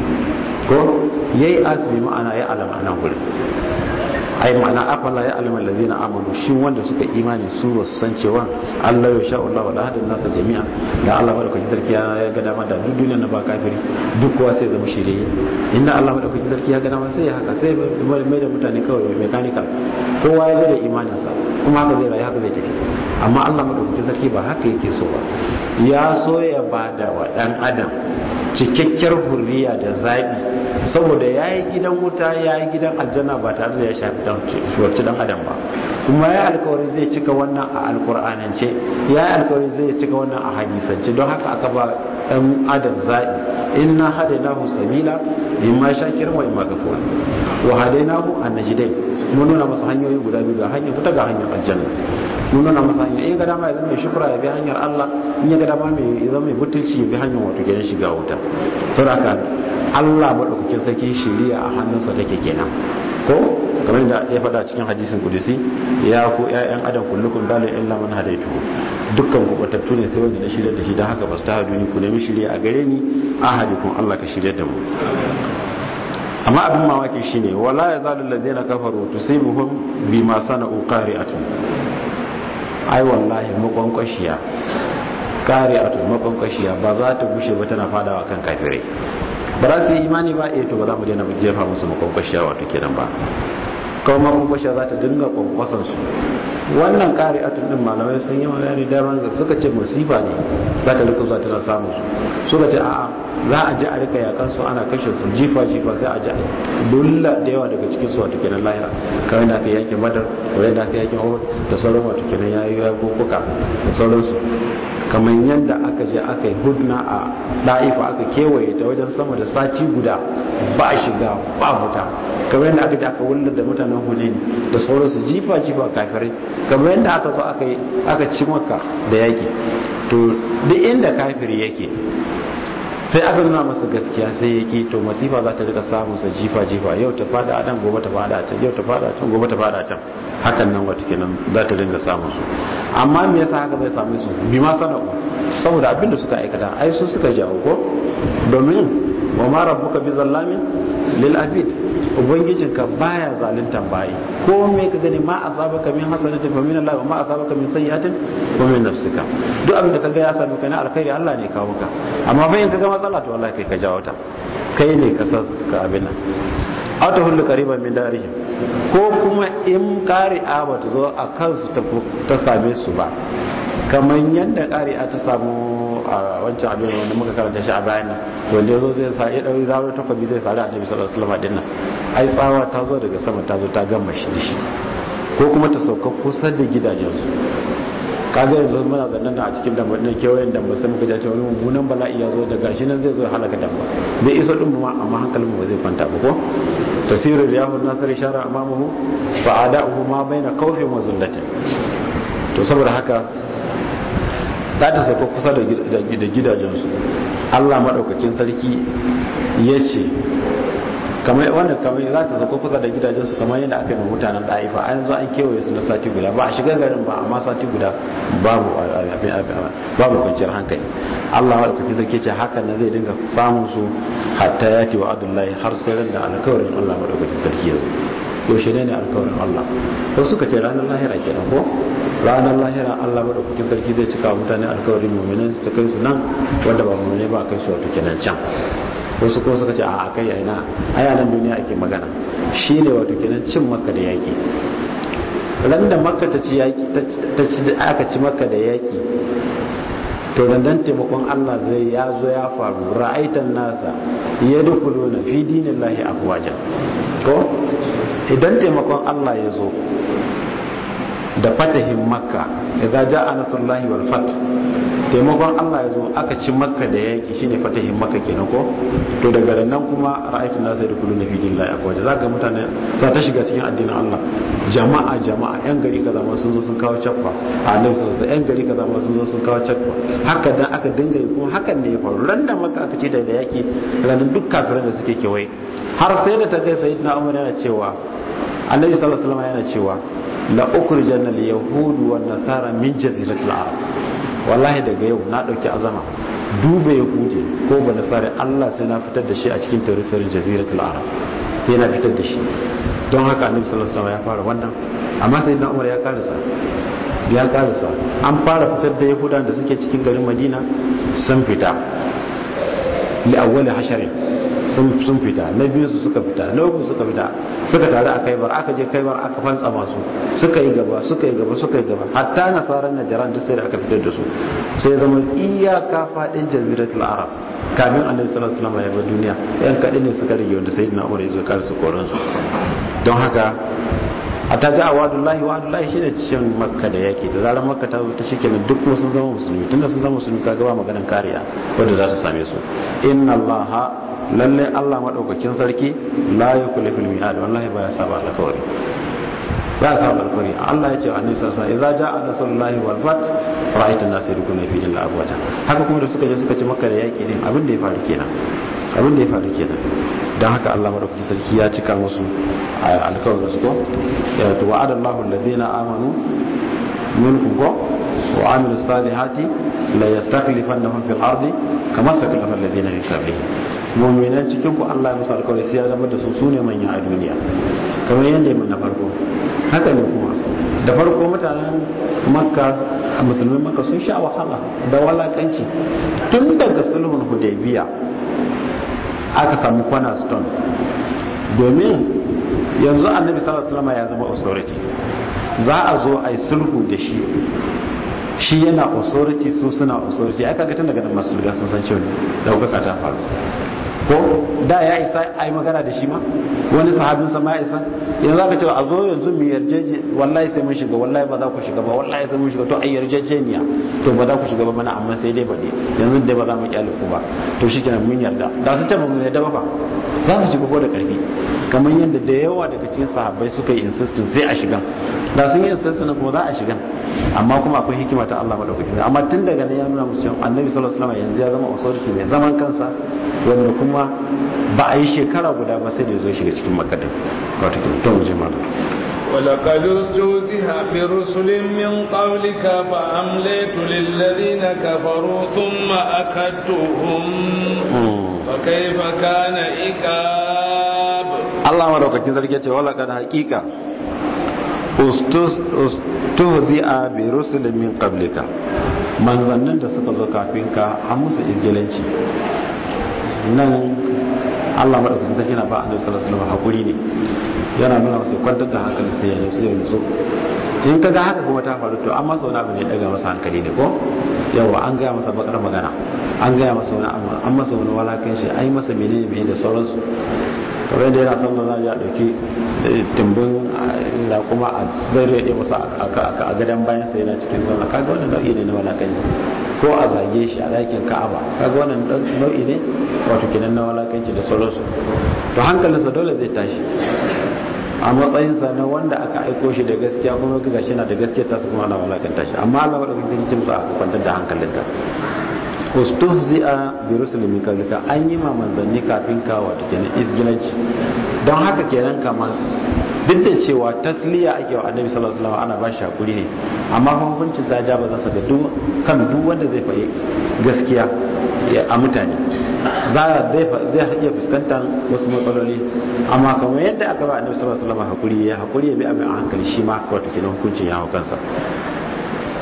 ko yayi asbi ma'ana ya alama ana gurin ai ma'ana afala ya alama ladina amanu shi wanda suka imani su ba su san cewa Allah ya sha Allah wala hadin nasa jami'a da Allah madaukakin sarki ya ga dama da duk duniyar na ba kafiri duk kowa sai zama shirye inda Allah madaukakin sarki ya ga dama sai ya haka sai mai da mutane kawai mechanical kowa ya da imaninsa kuma haka zai rayu haka zai tafi amma Allah madaukakin sarki ba haka yake so ba ya so ya bada wa dan adam cikakkiyar hurriya da zabi saboda yayi gidan wuta yayi gidan aljanna ba tare da ya shafi dan shuwarci dan adam ba kuma yayi alƙawari zai cika wannan a alƙur'anance yayi alƙawari zai cika wannan a hadisance don haka aka ba dan adam zabi inna hadainahu sabila imma shakirin wa imma kafur wa hadainahu an-najdain mun nuna masa hanyoyi guda biyu ga hanyar wuta ga hanyar aljanna mun nuna masa hanyar in ga dama ya zama mai shukura ya bi hanyar Allah in ya ga dama mai ya zama mai butulci ya bi hanyar wato gidan shiga wuta to haka Allah madaukakin sarki shiriya a hannunsa take kenan ko kamar yadda ya faɗa cikin hadisin kudusi ya ku ƴaƴan adam kullukum dalil illa man hadaitu dukkan ku batattu ne sai wanda na shirya da shi dan haka ba su ta hadu ni ku nemi shiriya a gare ni ahadikum Allah ka shirya da mu amma abin mamaki shine wala yazalu allazina kafaru tusibuhum bima sana'u qari'atun ai wallahi makwankwashiya qari'atun makwankwashiya ba za ta gushe ba tana fadawa kan kafirai ba za su yi imani ba eh to ba za mu daina jefa musu makwankwashiya wato kenan ba kawai makwankwashiya za ta dinga kwankwasan su wannan qari'atun din malamai sun yi magana da ran suka ce musifa ne za ta rika zuwa tana samu su suka ce a'a za a ji a rika yakan su ana kashe su jifa jifa sai a ji dulla da yawa daga cikin su wato kenan lahira kawai da aka yakin badar kawai da aka yakin uhud da sauran wato kenan yayi ya kokuka da sauransu kamar yadda aka je aka yi hudna a da'ifa aka kewaye ta wajen sama da sati guda ba shiga ba fita kamar yadda aka je aka wullar da mutanen hunaini da sauransu jifa jifa kafirai kamar yadda aka zo aka yi aka ci maka da yaki to duk inda kafiri yake sai aka nuna masa gaskiya sai yake to masifa za ta rika samun sa jifa jifa yau ta fada a nan gobe ta fada a can yau ta fada a can gobe ta fada a can hakan nan wata kenan za ta dinga samun su amma me yasa haka zai same su bi ma sana'u saboda abin da suka aikata ai su suka jawo ko domin wa ma rabbuka bi zallamin lil abid ubangijinka baya zaluntan bayi ko me ka gani ma asabaka min hasanatin fa min Allah wa ma asabaka min sayyi'atin wa min nafsika duk abin da kaga ya sami kai na alkhairi Allah ne kawo ka amma fa in kaga matsala to wallahi kai ka jawo ta kai ne ka ka abin nan auta hullu qariban min darihim ko kuma in qari'a ba ta zo a kansu ta same su ba kamar yadda qari'a ta samu a wancan abin wanda muka karanta shi a bayan nan to wanda yazo zai sa ya dauri zaro takobi zai sare annabi sallallahu alaihi wasallam dinnan ai tsawa ta zo daga sama ta zo ta gama shi dishi ko kuma ta sauka kusa da gidajensu kaga yanzu muna zannan a cikin damba ne kewayen damba sai muka jace wani mummunan bala'i ya zo da gashi nan zai zo ya halaka damba bai iso din ma amma hankalin mu ba zai kwanta ba ko tasirin riyahun nasar shara amamuhu fa ada'uhu ma baina khawfin wa zullatin to saboda haka za ta sauka kusa da gidajensu Allah maɗaukakin sarki ya ce wannan kamar za ta sauka kusa da gidajensu kamar yadda aka yi mutanen ɗaifa a yanzu an kewaye su na sati guda ba a shiga garin ba amma sati guda babu kwanciyar hankali Allah maɗaukakin sarki ce hakan na zai dinga samun su hatta ya ce wa adullahi har sai ran da alkawarin Allah maɗaukakin sarki ya zo yaushe ne ne alkawarin Allah ko suka ce ranar lahira kenan ko ranar lahira Allah madaukakin sarki zai cika mutane alkawarin mu'minin su ta kai su nan wanda ba mu'mini ba kai su wato kenan can wasu kuma suka ce a kai aina aya nan duniya ake magana shine wato kenan cin makka da yaki ran da makka ta ci yaki ta ci aka ci makka da yaki to dan taimakon Allah zai ya zo ya faru ra'aitan nasa yadkhuluna fi dinillahi afwaja ko idan taimakon Allah ya zo da fatahin makka idza jaa nasrullahi wal fath taimakon Allah ya zo aka ci makka da yaki shine fatahin makka kenan ko to daga nan kuma ra'aytu nasa yadkhuluna fi dinillahi afwaja zaka mutane sa ta shiga cikin addinin Allah jama'a jama'a yan gari kaza ma sun zo sun kawo chaffa annabi sallallahu alaihi wasallam yan gari kaza ma sun zo sun kawo chaffa haka dan aka dinga yi kuma hakan ne ya faru ran da makka aka ci da yaki ranan duk kafiran da suke kewaye har sai da ta kai sayyidina Umar yana cewa annabi sallallahu alaihi wasallam yana cewa la ukhrijanna al yahud wan nasara min jaziratil arab wallahi daga yau na dauki azama dube yahudi ko ba nasara Allah sai na fitar da shi a cikin territory jaziratul arab sai na fitar da shi don haka annabi sallallahu alaihi wasallam ya fara wannan amma sayyidina Umar ya karasa ya karasa an fara fitar da yahudan da suke cikin garin Madina sun fita li awwal hasharin sun sun fita na biyu su suka fita na uku suka fita suka tare a Kaibar aka je Kaibar aka fantsa masu suka yi gaba suka yi gaba suka yi gaba hatta nasaran Najran duk sai da aka fitar da su sai zama iyaka fadin jaziratul arab kafin annabi sallallahu alaihi wasallam ya bar duniya yan kadin ne suka rige wanda sayyidina Umar ya zo kar su koran su don haka ataja awadullahi wa'adullahi shine cikin makka da yake da zarar makka ta zo ta shikenan duk kuma sun zama musulmi tunda sun zama musulmi kaga ba maganan kariya wanda za su same su inna allaha lalle Allah madaukakin sarki la yukliful mi'ad wallahi baya saba alƙawari ba sa alƙawari Allah ya ce annabi sallallahu alaihi wasallam idza ja'a nasrullahi wal fath ra'aita an-nasa yadkhuluna fi dinillahi afwaja haka kuma da suka je suka ci makka da yaki din abin da ya faru kenan abin da ya faru kenan dan haka Allah madaukakin sarki ya cika musu alƙawarin su ko ya to wa'adallahu alladhina amanu minkum ko wa amilus salihati la yastakhlifannahum fil ardi kama stakhlafa alladhina min qablihim mu'minan cikin ku Allah ya musu alƙawari sai ya zama da su sune manyan a duniya kamar yadda ya na farko haka ne kuma da farko mutanen makka musulmin makka sun sha wahala da walakanci tun daga sulhun hudaybiya aka samu kwana stone domin yanzu annabi sallallahu alaihi wasallam ya zama authority za a zo a yi sulhu da shi shi yana authority su suna authority aka ga tun daga nan masu riga sun san cewa daukaka ta faru ko da ya isa a yi magana da shi ma wani sahabin sama ya isa yanzu aka ce a zo yanzu mu yarjeje wallahi sai mun shiga wallahi ba za ku shiga ba wallahi sai mun shiga to a yarjejeniya to ba za ku shiga ba mana amma sai dai ba dai yanzu dai ba za mu kyale ku ba to shikenan mun yarda da su ce ba mu yarda ba fa za su shiga ko da karfi kamar yadda da yawa daga cikin sahabbai suka yi insisting sai a shiga da sun yi insisting kuma za a shiga amma kuma akwai hikima ta Allah madaukaki amma tun daga nan ya nuna musu cewa Annabi sallallahu alaihi wasallam yanzu ya zama authority mai zaman kansa wanda kuma ba a yi shekara guda ba sai da zo shiga cikin Makka din wato to mu je mana ولقد استهزئ برسل من قبلك فأمليت للذين كفروا ثم أخذتهم فكيف كان عقاب الله مدaukakin sarki ya ce wala kad haqiqa ustuhzi'a bi rusulin min qablika manzannin da suka zo kafin ka an musu izgilanci nan Allah madaukakin sarki yana ba annabi sallallahu alaihi wasallam hakuri ne yana nuna masa kwantar da hankali sai ya nutsu ya nutsu in kaga haka kuma ta faru to amma sau na abu ne daga masa hankali ne ko yawa an gaya masa bakar magana an gaya masa wani amma an masa wani walakan shi ai masa menene menene da sauransu kawai da yana sallah za a dauki timbin da kuma a zare ya masa a gadon bayan sai yana cikin sallah kaga wannan nau'i ne na walakan ko a zage shi a dakin Ka'aba kaga wannan nau'i ne wato kenan na walakanci da sauransu to hankalinsa dole zai tashi a matsayinsa na wanda aka aiko shi da gaskiya kuma ga shi na da gaskiya ta su kuma ana walakanta shi amma Allah wadda kake cikin musu aka kwantar da hankalinka ustuhzi'a bi rusulin min qablika an yi ma manzanni kafin ka wato kenan izgilanci don haka kenan kamar duk da cewa tasliya ake wa annabi sallallahu alaihi wasallam ana ba shi hakuri ne amma fa hukuncin sa ja ba za sa ga duk kan duk wanda zai fayi gaskiya a mutane za zai zai iya fuskantar wasu matsaloli amma kamar yadda aka ba annabi sallallahu alaihi wasallam hakuri ya hakuri ya bi abin a hankali shi ma wato kenan hukuncin ya hau kansa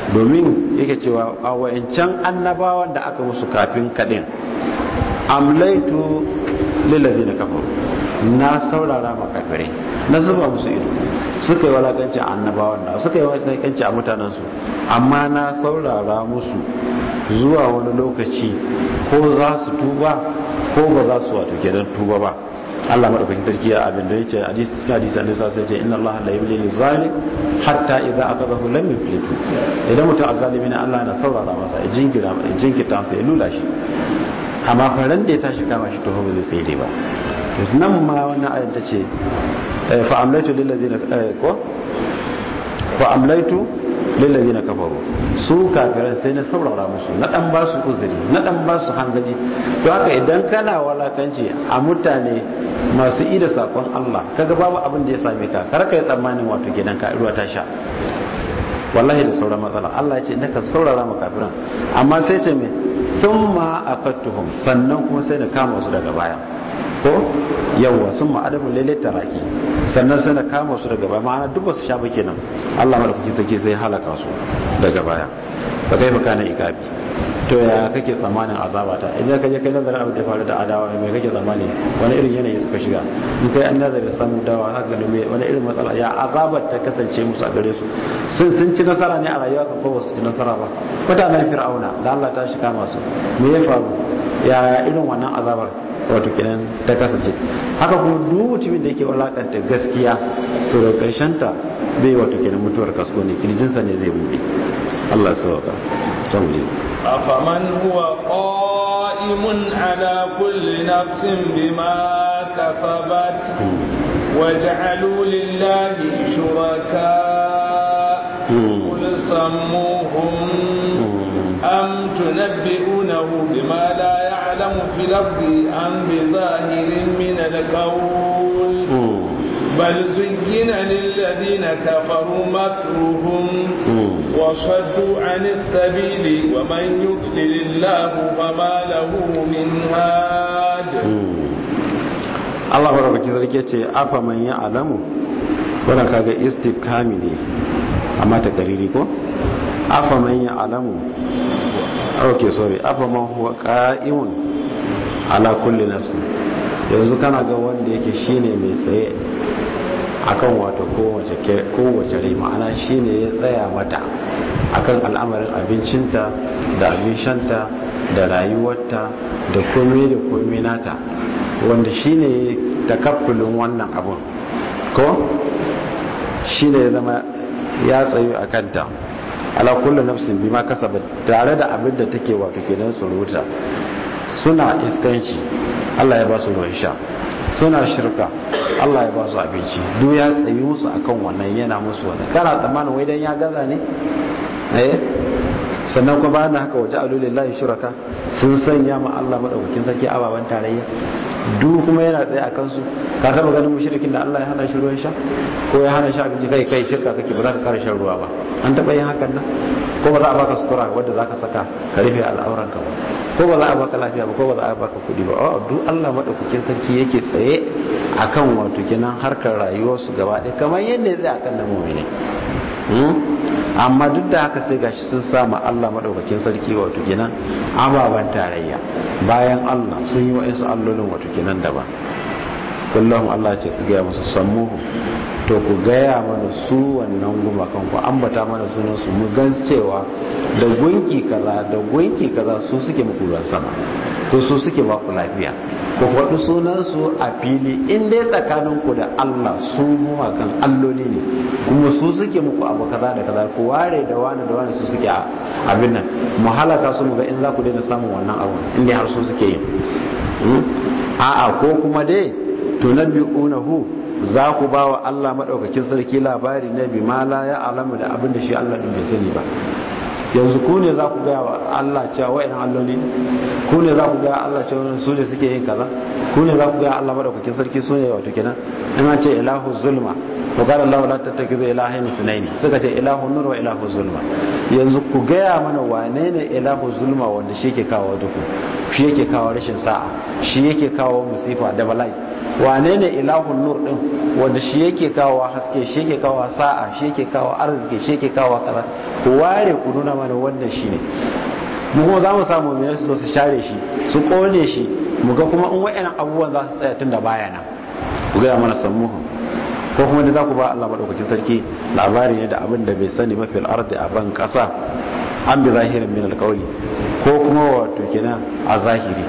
domin yake cewa a wayancan annabawan da aka musu kafin kadin amlaitu lil ladina kafaru na saurara ma kafirai na zuba musu ido suka yi walakanci a annabawan da suka yi walakanci a mutanensu amma na saurara musu zuwa wani lokaci ko za su tuba ko ba za su wato kenan tuba ba. Allah madaukakin sarki ya abin da yace hadisi cikin hadisi annabi sallallahu alaihi wasallam yace inna Allah la yumli lil zalim hatta idza aqadahu lam yuflitu. Idan mutum azzalimi ne Allah yana saurara masa ya jinkira ya jinkita sa ya lula shi amma faran da ya tashi kama shi to ba zai sai dai ba. Nan ma wannan ayat tace fa amlaitu lil ladina ko fa amlaitu lil ladina kafaru su kafiran sai na saurara musu na dan ba su uzuri na dan ba su hanzari. To haka idan kana walakanci a mutane masu ida sakon Allah kaga babu abin da ya same ka kar ka yi tsammanin wato gidan ka ruwa ta sha wallahi da sauran matsala. Allah ya ce naka saurara ma kafiran amma sai ce me thumma aqattuhum sannan kuma sai na kama su daga baya ko yawa sun ma'adamun lailai taraki sannan sai na kama su daga baya ma'ana duk ba su sha ba kenan Allah madaukaki sake sai halaka su daga baya ba kai baka na ikabi. To ya kake tsammanin azabata idan ka je kai nazarin abin da ya faru da adawa mai kake tsammani wani irin yanayi suka shiga in kai an nazarin samu dawa haka ga wani irin matsala ya azabar ta kasance musu a gare su sun sun ci nasara ne a rayuwa kan ba su ci nasara ba. Mutanen fir'auna da Allah ta shi kama su me ya faru ya irin wannan azabar wato kenan ta kasance. Haka kuma duk mutumin da yake walakanta gaskiya to da karshen ta bai wato kenan mutuwar kasko ne kirjinsa ne zai bude. Allah ya sauka ta muje. أفمن هو قائم على كل نفس بما كسبت وجعلوا لله شركاء قل سموهم أم تنبئونه بما لا يعلم في الأرض أم بظاهر من القول بل زين للذين كفروا مكرهم وصدوا عن السبيل ومن يضلل الله فما له من هاد. Allah barabaki sarki ce afa man ya alamu wannan kaga istifhami ne amma ta kariri ko afa man ya alamu okay sorry afa man huwa qa'imun ala kulli nafsin yanzu kana ga wanda yake shine mai tsaye akan wato kowace kowace rai ma'ana shine ya tsaya mata akan al'amarin abincinta da abin shanta da rayuwarta da komai da komai nata wanda shine takaffulin wannan abun ko shine ya zama ya tsayo akan ta ala kullu nafsin bima kasabat tare da abin da take wato kenan tsuruta suna iskanci Allah ya ba su ruwan sha suna shirka Allah ya ba su abinci duk ya tsayi musu akan wannan yana musu wannan kana tsammanin wai dan ya gaza ne eh sannan kuma bayan haka waje alulillahi shuraka sun sanya ma Allah madaukakin sarki ababan tarayya duk kuma yana tsaye akan su ka taba ganin mushrikin da Allah ya hana shi ruwan sha ko ya hana shi abinci kai kai shirka kake ba za ka kare shan ruwa ba an taba yin hakan nan ko ba za a baka sutura wanda zaka saka ka rufe al'auranka ba ko ba za a baka lafiya ba ko ba za a baka kudi ba a duk Allah madaukakin sarki yake tsaye akan wato kenan harkar rayuwar su gaba ɗaya kamar yadda zai akan na mu'mini amma duk da haka sai gashi sun samu Allah madaukakin sarki wato kenan ababan tarayya bayan Allah sun yi wa'insu allolin wato kenan daban kullum Allah ce ku gaya musu sammuhu to ku gaya mana su wannan gumakan ku ambata mana sunan su mu gan cewa da gunki kaza da gunki kaza su suke muku ruwan sama ko su suke ba ku lafiya ko faɗi sunan su a fili in dai tsakanin ku da Allah su gumakan alloli ne kuma su suke muku abu kaza da kaza ku ware da wani da wani su suke abin nan mu halaka su mu ga in za ku daina samun wannan abu in dai har su suke yi a'a ko kuma dai tunabbi'unahu za ku ba wa Allah maɗaukakin sarki labari na bi ma la ya alamu da abin da shi Allah ɗin bai sani ba yanzu ku ne za ku gaya wa Allah cewa wa'ina alloli ku ne za ku gaya Allah cewa su ne suke yin kaza ku ne za ku gaya Allah maɗaukakin sarki su ne wato kenan in an ce ilahu zulma wa qala Allah la tattakizu ilahayn sunaini suka ce ilahu nur wa ilahu zulma yanzu ku gaya mana wane ne ilahu zulma wanda shi yake kawo duku shi yake kawo rashin sa'a shi yake kawo musifa da bala'i wane ne ilahun nur din wanda shi yake kawo haske, shi yake kawo sa'a, shi yake kawo arziki, shi yake kawo kaza, ku ware ku nuna mana wannan shine. mu kuma za mu samu mai su su share shi su kone shi mu ga kuma in wa'annan abubuwan za su tsaya tun da baya nan ku ga mana sammuhu ko kuma da za ku ba Allah madaukakin sarki labari ne da abin da bai sani mafi al-ardi a ban kasa an bi zahirin min al-qawli ko kuma wato kenan a zahiri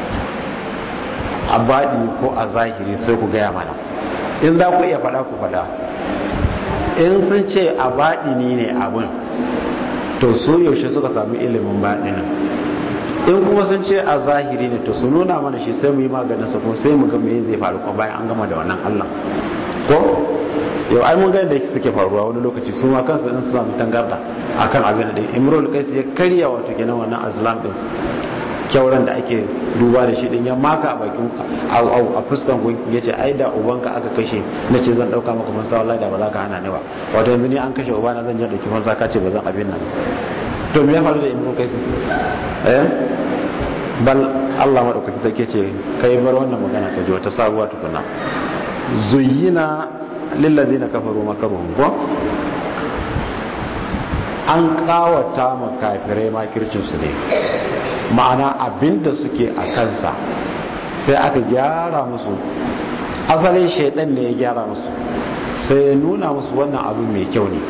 a baɗi ko a zahiri sai ku gaya mana in za ku iya faɗa ku faɗa. In sun ce a baɗi ne abin to su yaushe suka sami ilimin baɗinin, in kuma sun ce a zahiri ne to su nuna mana shi sai mu yi maganin sa ko sai mu ga me zai faru ko bayan an gama da wannan Allah ko yau ai mun ga da suke faruwa wani lokaci su ma kansu in su samu tangarda akan abin da Imrul Qais ya karya wato kenan wannan azlam din kyauran da ake duba da shi din ya maka a bakin a fuskan gunki yace ai da ubanka aka kashe nace zan dauka maka fansa wallahi da ba za ka hana ni ba wato yanzu ni an kashe ubana zan je dauki fansa ka ce ba zan abin nan to me ya faru da Imrul Qais eh bal Allah madaukaki take ce kai bar wannan magana ka ji wata sabuwa tukuna zuyyina lil ladina kafaru makaruhum ko an kawata makafirai makircin su ne, ma'ana abinda suke a kansa sai aka gyara musu, asalin shaidan ne ya gyara musu sai ya nuna musu wannan abu mai kyau ne.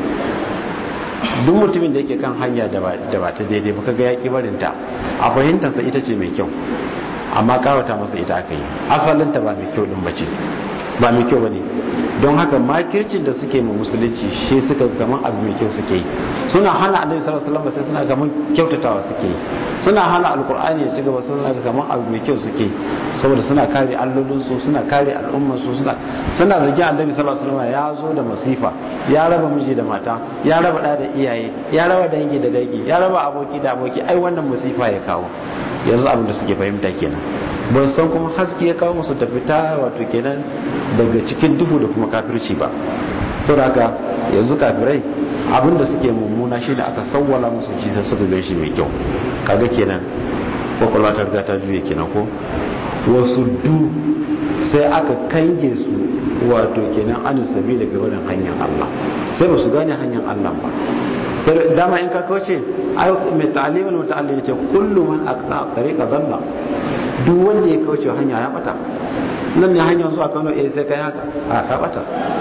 Duk mutumin da yake kan hanya da ba ta daidai ba kaga ya ki barinta a fahimtarsa ita ce mai kyau, amma kawata masa ita aka yi, asalinta ba mai kyau din bace ba mai kyau bane. Don haka makircin da suke mu musulunci shi suka gaman abu mai kyau suke yi, suna hana annabi sallallahu alaihi wasallam sai suna gaman kyautatawa suke yi, suna hana alqur'ani ya ci gaba suna gaman abu mai kyau suke yi, saboda suna kare allolin su, suna kare al'ummar su, suna suna zargin annabi sallallahu alaihi wasallam ya zo da masifa, ya raba miji da mata, ya raba da da iyaye, ya raba dangi da dangi, ya raba aboki da aboki, ai wannan masifa ya kawo. Yanzu abin da suke fahimta kenan, ban san kuma haske ya kawo musu ta fita wato kenan daga cikin duhu da kuma kafirci ba. Saboda haka yanzu kafirai abin da suke mummuna shine aka sawwala musu shi sai suka ga shi mai kyau, kaga kenan kwakwalwa ta riga ta juye kenan ko wasu du sai aka kange su wato kenan an sabi daga barin hanyar Allah, sai ba su gane hanyar Allah ba. Dama in ka kauce ai mai ta'alimul muta'allim yace kullu man aqta tariqa dalla, duk wanda ya kauce hanya ya bata. Nan ne hanyar zuwa Kano eh sai kai haka a ka bata,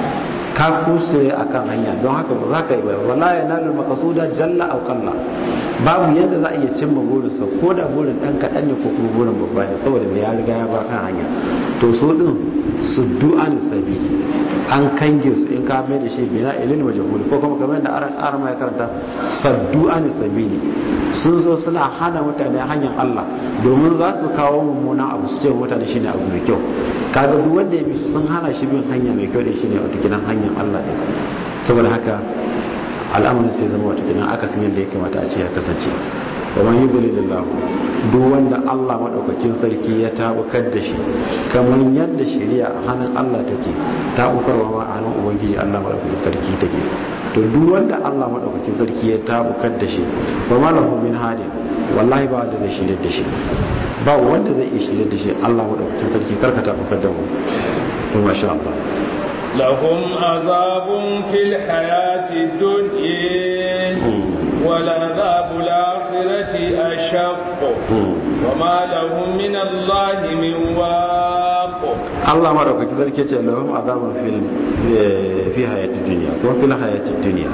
ka kusure akan hanya, don haka ba za ka yi ba. Wala yanalul maqsuda jalla aw qalla, babu yadda za a iya cimma burinsa ko da burin dan kadan ne ko kuma burin babba ne, saboda da ya riga ya ba kan hanya. To so din su du'an sabi an kange su, in ka mai da shi bina ilil majhul ko kuma kamar da arama ya karanta saddu'an sabili, sun zo suna hana mutane hanyar Allah domin za su kawo mummuna abu su ce mutane shine abu mai kyau. Kaga duk wanda ya bi sun hana shi bin hanya mai kyau da shine wato kinan hanyar Allah din. Saboda haka al'amarin sai zama wato kinan aka san yadda ya kamata a ce ya kasance. wa man yudlilillahu duk wanda Allah madaukakin sarki ya tabukar da shi kamar yadda shari'a hannun Allah take tabukarwa ma a hannun ubangiji Allah madaukakin sarki take, to duk wanda Allah madaukakin sarki ya tabukar da shi ba ma lahu min hadin, wallahi ba wanda zai shirye da shi, ba wanda zai iya shirye da shi. Allah madaukakin sarki karka tabukar da mu, to masha Allah. lahum azabun fil hayati dunya wal azabul akhirati ashaq wa ma lahum min Allah min waq. Allah madaukakin sarki ce lahum azabun fil fi hayati dunya ko fil hayati dunya,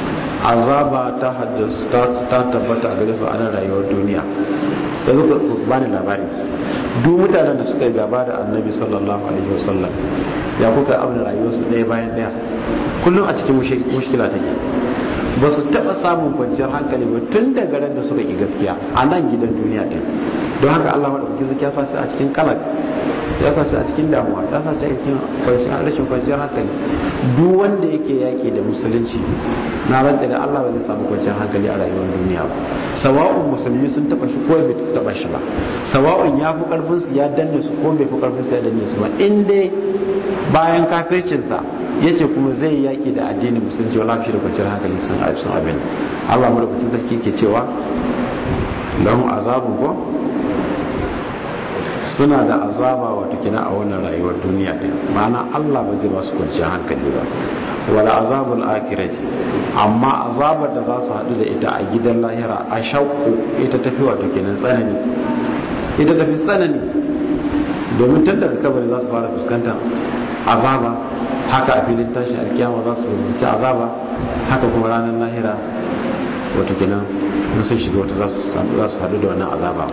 azaba ta haddasu ta tabbata a gare su a nan rayuwar duniya. Yanzu ku bani labari, duk mutanen da suka yi gaba da annabi sallallahu alaihi wasallam ya kuka auna rayuwarsu ɗaya bayan ɗaya, kullum a cikin mushkila take, ba su taɓa samun kwanciyar hankali ba tun daga ran da suka ki gaskiya a nan gidan duniya ɗin. Don haka Allah maɗaukaki zaki ya sa su a cikin kalak, ya sa su a cikin damuwa, ya sa su a cikin kwanciyar rashin kwanciyar hankali. Duk wanda yake yaƙi da musulunci na rantsa da Allah ba zai samu kwanciyar hankali a rayuwar duniya ba. Sawa'un musulmi sun taɓa shi ko bai taɓa shi ba, sawa'un ya fi ƙarfin su ya danne su ko bai fi ƙarfin su ya danne su ba, in dai bayan kafircinsa yace kuma zai yaƙi da addinin musulunci wala shi da kwanciyar hankali sun abin. Allah madaukakin sarki ke cewa lahum azabun ko suna da azaba wato kina a wannan rayuwar duniya din ma'ana Allah ba zai ba su kwanciyar hankali ba wala azabul akhirati amma azabar da za su hadu da ita a gidan lahira a shauku ita tafi wato kenan tsanani ita tafi tsanani domin tun daga kabari za su fara fuskantar azaba haka a filin tashin alkiyama za su fuskanci azaba haka kuma ranar lahira wato kenan in sun shiga wata za su hadu da wannan azaba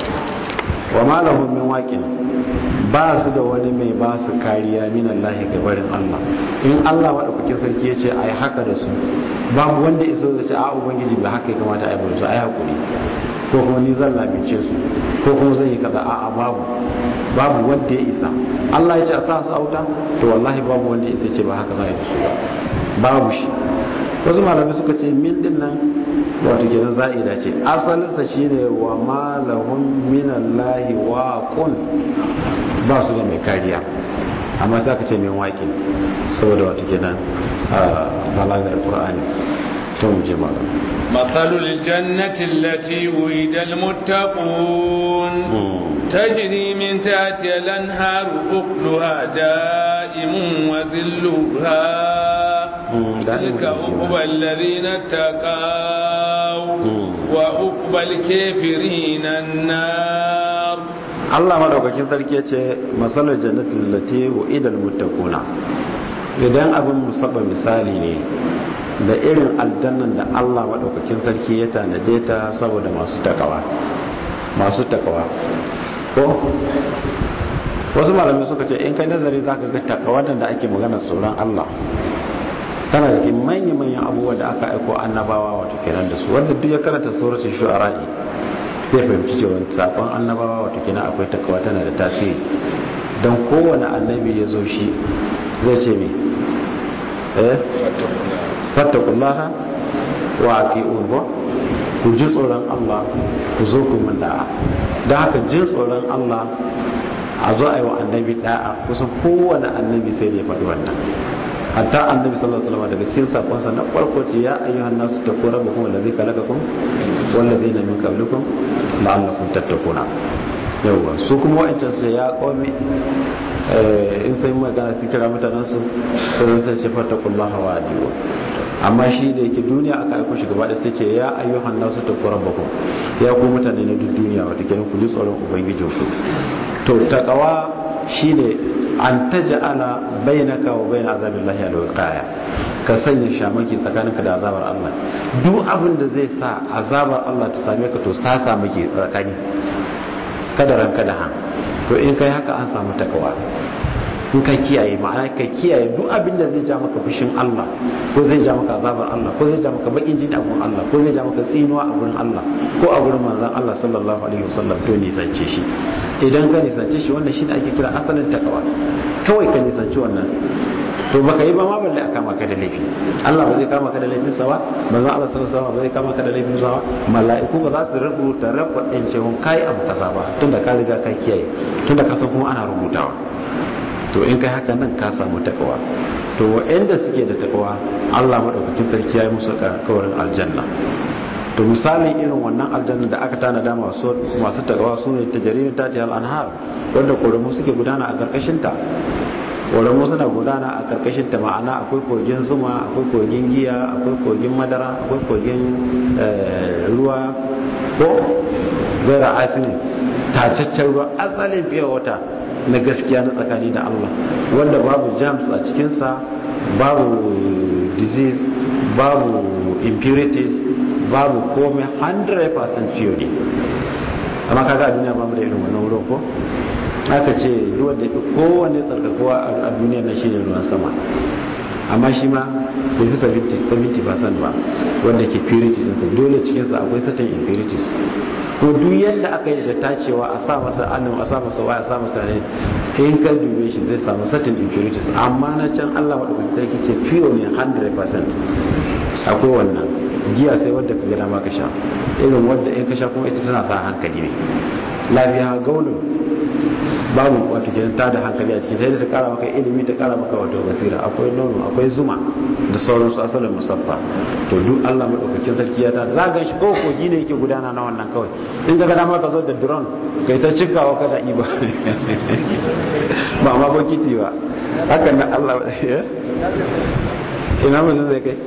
wa ma lahum min waqin ba su da wani mai ba su kariya min Allah ga barin Allah in Allah madaukakin sarki ya ce ai haka da su babu wanda iso da ce a ubangiji ba haka ya kamata ai bar su ai hakuri ko kuma ni zan lamince su ko kuma zan yi kaza a a babu babu wanda ya isa Allah ya ce a sa su auta to wallahi babu wanda ya isa ce ba haka za a yi da su ba babu shi wasu malamai suka ce min din nan wato kenan za'ida ce asalinsa shine wa ma lahum minallahi waqun ba su da mai kariya amma sai aka ce min waqin saboda wato kenan balagar qur'ani to mu je malam mathalul jannati allati wa'ida almuttaqun tajri min tahtiha al-anharu ukluha da'imun wa dhilluha تلك عقبى الذين اتقوا وعقبى الكافرين النار Allah madaukakin sarki yace masalar jannatul lati wa'idal muttaquna idan abin musabba misali ne da irin aljannan da Allah madaukakin sarki ya tanade ta saboda masu takawa masu takawa ko wasu malamai suka ce in kai nazari zaka ga takawa da ake magana tsoron Allah tana da cikin manya-manyan abubuwa da aka aiko annabawa wato kenan da su wanda duk ya karanta suratul shu'ara'i zai fahimci cewa sakon annabawa wato kenan akwai takawa tana da tasiri don kowane annabi ya zo shi zai ce me eh fattakullaha wa ati'un ba ku ji tsoron Allah ku zo ku mun da'a don haka jin tsoron Allah a zo a yi wa annabi da'a kusan kowane annabi sai da ya faɗi wannan hatta annabi sallallahu alaihi wasallam daga cikin sakonsa na farko ce ya ayyuhan nasu taqu rabbakum allazi khalaqakum wal ladina min qablikum la'allakum tattaquna yawa su kuma wa'ancan sai ya qawmi in sai magana su kira mutanen su sai sai ce fattaqullaha wa adiyu amma shi da yake duniya aka aiko shi gaba da sai ce ya ayyuhan nasu taqu rabbakum ya ku mutane na duk duniya wato kenan ku ji tsoron ubangijinku to taqwa shine an taj'ala bainaka wa bain azabillahi alwiqaya ka sanya shamaki tsakaninka da azabar Allah duk abin da zai sa azabar Allah ta same ka to sasa miki tsakani kada ranka da han to in kai haka an samu takawa in ka kiyaye ma'ana ka kiyaye duk abin da zai ja maka fushin Allah ko zai ja maka azabar Allah ko zai ja maka bakin jini a gurin Allah ko zai ja maka tsinuwa a gurin Allah ko a gurin manzon Allah sallallahu alaihi wasallam to nisance shi idan ka nisance shi wannan shine ake kira asalin takawa kawai ka nisance wannan to baka yi ba ma balle a kama ka da laifi Allah ba zai kama ka da laifin sa ba manzon Allah sallallahu alaihi wasallam ba zai kama ka da laifin sa ba mala'iku ba za su rubuta rabban cewa kai abu kaza ba tunda ka riga ka kiyaye tunda ka san kuma ana rubutawa to in kai haka nan ka samu takawa to waɗanda suke da takawa Allah madaukakin sarki ya yi musu kawarin aljanna to misalin irin wannan aljanna da aka tanada masu masu takawa su ne tajrimin tatiyal anhar wanda koramu suke gudana a karkashin ta koramu suna gudana a karkashin ta ma'ana akwai kogin zuma akwai kogin giya akwai kogin madara akwai kogin ruwa ko gaira asinin tacaccen ruwa asalin fiye wata na gaskiya na tsakani da Allah wanda babu germs a cikinsa babu disease babu impurities babu komai one hundred percent pure ne amma kaga a duniya ba mu da irin wannan wurin ko aka ce ruwan da kowane tsarkakowa a duniya na shine ruwan sama amma shi ma bai fi seventy percent ba wanda ke purity ɗinsa dole cikinsa akwai certain impurities ko duk yadda aka yi da tacewa a sa masa annan a sa masa waya a sa masa ne in ka dube shi zai samu certain impurities amma na can Allah madaukakin sarki ce pure ne one hundred percent akwai wannan giya sai wadda ka gada maka sha irin wadda in ka sha kuma ita tana sa hankali ne lafiya gaulun babu wato kenan ta da hankali a cikin ta ta kara maka ilimi ta kara maka wato basira akwai nono akwai zuma da sauransu asalin musaffa to duk Allah madaukakin sarki ya ta za ga shi ko kogi ne yake gudana na wannan kawai in ga dama ka zo da drone kai ta cikawa kada iba ba ma bokiti ba hakan nan Allah ina mutum zai kai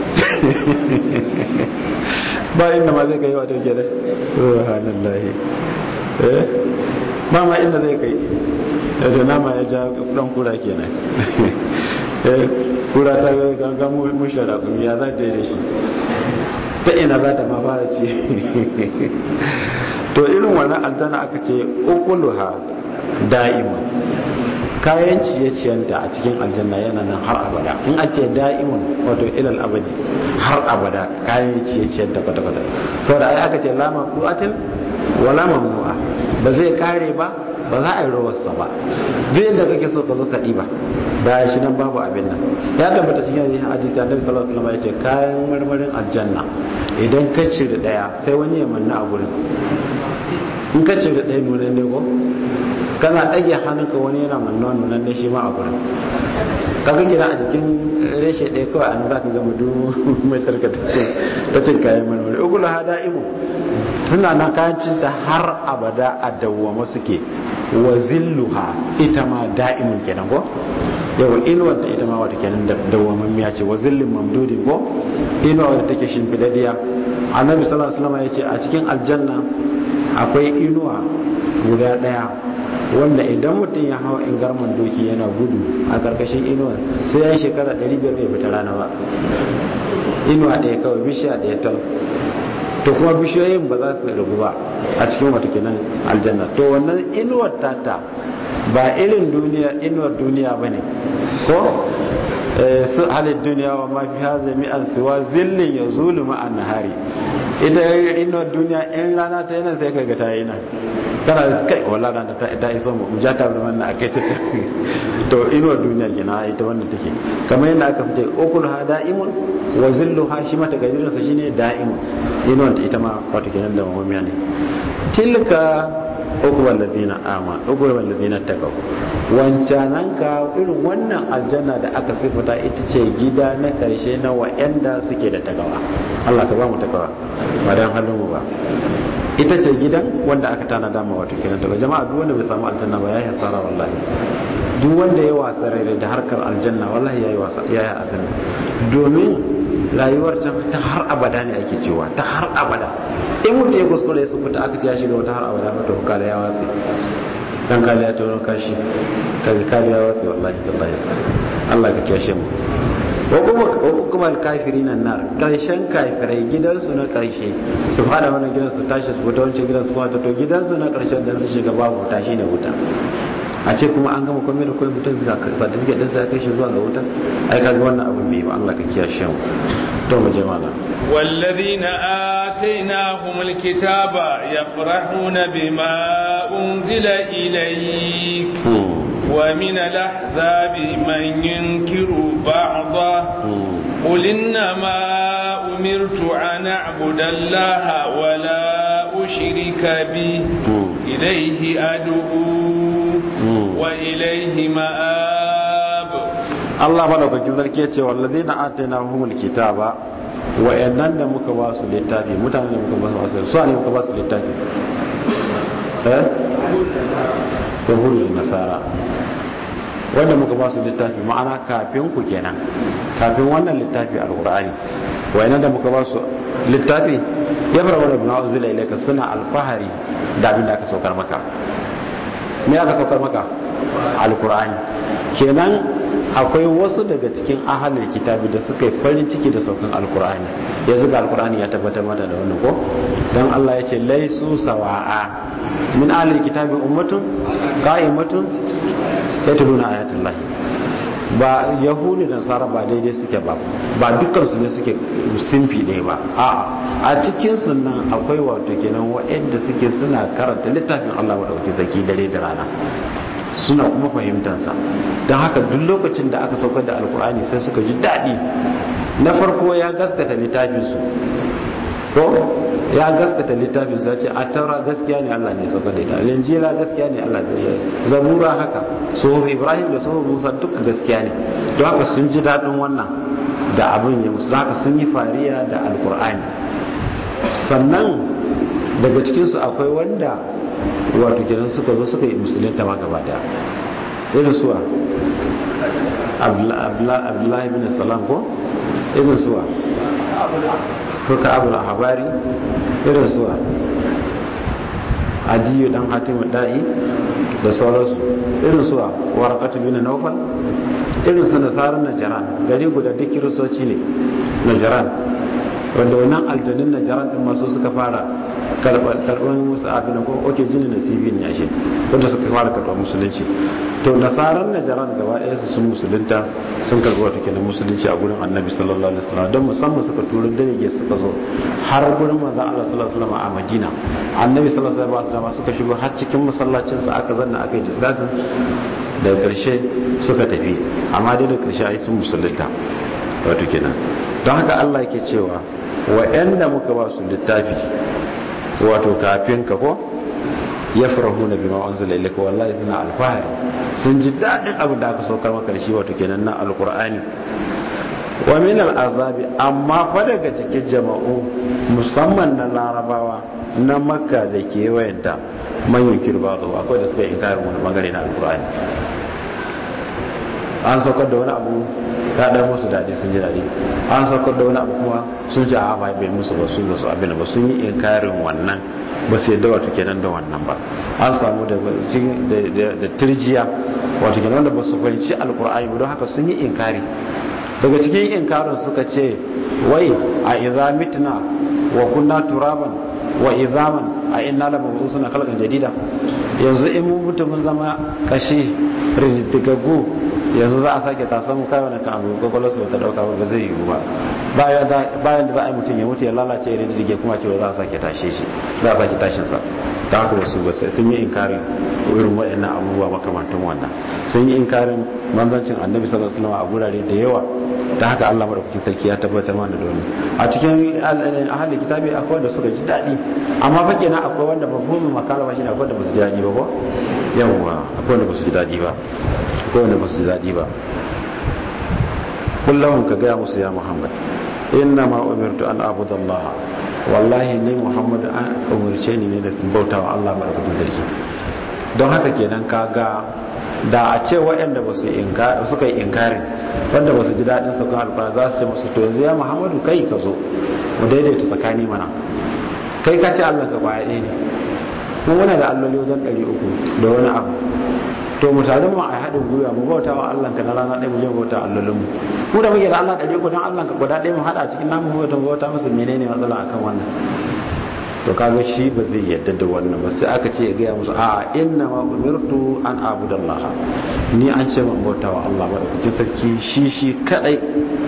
ba inda ma zai kai wato kenan subhanallahi eh ba ma inda zai kai da nama ya ja dan kura kenan eh kura ta ga mushara kuma ya za ta yi da shi ta ina za ta ma fara ci to irin wannan aljanna aka ce ukuluha da'imun kayan ciye-ciyenta a cikin aljanna yana nan har abada in a ce da'imun wato ilal abadi har abada kayan ciye-ciyenta kwata-kwata saboda ai aka ce lama ku'atin wala mamnu'a ba zai kare ba ba za a yi rawarsa ba duk yadda kake so ka zo ka ɗiba da shi nan babu abin nan ya tabbata cikin hadisi annabi sallallahu alaihi wasallam ya ce kayan marmarin aljanna idan ka cire daya sai wani ya manna a gurin in ka cire daya nuna ne ko kana ɗage hannunka wani yana manna nunan ne shi ma a gurin kaga gina a jikin reshe ɗaya kawai an za ka gama duk mai tarka ta cin kayan marmari ugulu ha da'imu suna na kayan cinta har abada a dawwama suke wa zilluha ita ma da'imun kenan ko yawa inuwanta ita ma wata kenan dawwaman miya ce wa zillin mamdudin ko inuwa wadda take shimfidadiya annabi sallallahu alaihi wasallam ya ce a cikin aljanna akwai inuwa guda daya wanda idan mutum ya hawa in garman doki yana gudu a karkashin inuwa sai ya shekara ɗari biyar bai fita rana ba inuwa ɗaya kawai bishiya ɗaya tal to kuma bishiyoyin ba za su ragu ba a cikin wata kenan aljanna to wannan inuwar tata ba irin duniya inuwar duniya ba ne ko su halin duniya wa mafi haza mi'an siwa zillin ya zulu ma'an nahari ita inuwar duniya in rana ta yana sai kaga ta yi nan kana kai wala rana ta ta iso mu ja ta wannan akai ta to inuwar duniya kina ita wannan take kamar yadda aka fite ukul hada'imun wa zilluha shi mata gajirin sa shine da'imun inuwar ta ita ma wato kenan da mamiya ne tilka ukul ladina ama ukul ladina takaw wancanan ka irin wannan aljanna da aka sifata ita ce gida na karshe na wa'anda suke da takawa Allah ka ba mu takawa ba dan halin mu ba ita ce gidan wanda aka tana dama wato kenan daga jama'a duk wanda bai samu aljanna ba yayi hasara wallahi duk wanda ya wasa rere da harkar aljanna wallahi yayi wasa yayi azan domin rayuwar can ta har abada ne ake cewa ta har abada in mutum ya kuskure ya sufuta aka ce ya shiga wata har abada mata hukala ya watsi dan kali ya tauro kashi kazi kali ya watsi wallahi tallahi Allah ka kiyashe mu wa kuma al-kafirin an-nar karshen kafirai gidansu na karshe su fada wannan gidansu tashi su fita wancan gidansu kuma to gidansu na karshen dan su shiga babu wuta shine wuta a ce kuma an gama komai da komai mutum zai ka certificate din sa ya kai shi zuwa ga wuta ai kaga wannan abun bai ba Allah ka kiyashe mu to mu jama'a walladhina atainahumul kitaba yafrahuna bima unzila ilayk ومن الأحزاب من ينكر بعضه قل إنما أمرت أن أعبد الله ولا أشرك به إليه أدعو وإليه مآب الله بارك فيك والذين آتيناهم الكتاب وإننا مكواس للتابي متى مكواس سؤال مكواس للتابي ها yahudu da nasara wanda muka ba su littafi ma'ana kafin ku kenan kafin wannan littafi alqur'ani wayannan da muka ba su littafi ya fara wala bima uzila ilayka suna alfahari da abin da aka saukar maka me aka saukar maka alqur'ani kenan akwai wasu daga cikin ahalul kitabi da suka yi farin ciki da saukan alqur'ani yanzu ga alqur'ani ya tabbatar mata da wannan ko dan Allah ya ce laisu sawa'a min ahlil kitabi ummatun qa'imatun yatluna ayatillahi ba yahudi da nasara ba daidai suke ba ba dukkan su ne suke simfi ɗaya ba a a cikin su nan akwai wato kenan waɗanda suke suna karanta littafin Allah wadda zaki dare da rana suna kuma fahimtar sa don haka duk lokacin da aka saukar da alkur'ani sai suka ji daɗi na farko ya gaskata littafin su ko ya gaskata littafin sa ce at-taura gaskiya ne Allah ne saukar da ita, injila gaskiya ne Allah ne, zabura haka, suhuf Ibrahim da suhuf Musa duka gaskiya ne. Don haka sun ji dadin wannan da abin ya musu, haka sun yi fariya da alkur'ani. Sannan daga cikin su akwai wanda wato kenan suka zo suka yi musulunta ma gaba daya, irin suwa Abdullahi bin Salam ko irin suwa suka abu habari, irin suwa Adiyu dan Hatim da'i da sauransu, irin suwa Warqatu bin Nawfal, irin su nasarar Najran, gari guda duk kiristoci ne Najran, wanda wannan aljanin Najran din masu suka fara karban musu abin ko oke jini nasibin ya shi wanda suka fara karban musulunci. To nasarar Najran gaba ɗaya su sun musulunta, sun karbi wata kenan musulunci a gurin Annabi sallallahu alaihi wasallam, don musamman suka turo dalege suka zo har gurin manzon Allah sallallahu alaihi wasallam a Madina. Annabi sallallahu alaihi wasallam suka shigo har cikin masallacin sa, aka zanna aka yi discussion, daga karshe suka tafi, amma dai da karshe ai sun musulunta wato kenan. Don haka Allah yake cewa wa'anda muka ba su littafi wato kafin ka ko yafrahuna bima unzila ilayka, wallahi suna alfahari, sun ji dadin abin da aka saukar maka da shi wato kenan na alqur'ani. Wa min al'azabi, amma fa daga cikin jama'u musamman na larabawa na makka da ke wayanta manyan kirbazo, akwai da suka yi inkarin wani bangare na alqur'ani. An saukar da wani abu ya dan musu dadi, sun ji dadi, an saukar da wani abu kuma sun ji a bai bai musu ba, su ba su abin ba, sun yi inkarin wannan, ba su yadda wato kenan da wannan ba. An samu da da turjiya wato kenan wanda ba su fahimci alqur'ani ba, don haka sun yi inkari. Daga cikin inkarin suka ce wai a idza mitna wa kunna turaban wa idhaman a inna la mabusuna khalqan jadida, yanzu in mun mutu mun zama kashi riddigagu, yanzu za a sake tasan kai wannan kan abu kokolo su ta dauka ba zai yi ba. Bayan da bayan da za a yi mutun ya mutu ya lalace ya riddige kuma cewa za a sake tashe shi, za a sake tashin sa. Da haka wasu ba sai sun yi inkarin irin waɗannan abubuwa makamantan wannan, sun yi inkarin manzancin Annabi sallallahu alaihi wasallam a gurare da yawa. Da haka Allah madaukakin sarki ya tabbatar mana da wannan. A cikin ahli kitabi akwai wanda suka ji dadi, amma fa kenan akwai wanda ba fumin makala ba, shine akwai wanda ba su ji dadi ba ko yawa, akwai wanda ba su ji dadi ba, akwai wanda ba su ji dadi ba. kullum ka ga musu ya Muhammad, inna ma umirtu an abudallaha, wallahi ne Muhammad an umurce ni ne da bautawa Allah madaukakin sarki. Don haka kenan kaga da a ce waɗanda ba su suka yi inkarin, wanda ba su ji daɗin saukan alƙur'ani za su ce musu to yanzu ya Muhammadu kai ka zo mu daidaita tsakani mana, kai ka ce Allah ka kwaya ɗaya ne, mu muna da alloli wajen ɗari uku da wani abu, to mu tare mu a haɗin gwiwa mu bauta wa Allah ka na rana ɗaya mu je bauta allolin mu, mu da muke da Allah ɗari uku don Allah ka guda ɗaya mu haɗa cikin namu mu bauta bauta musu, menene matsala akan wannan? To kaga shi ba zai yadda da wannan ba, sai aka ce ya gaya musu a inna ma umirtu an abudallah, ni an ce man bauta wa Allah madaukakin sarki shi shi kadai,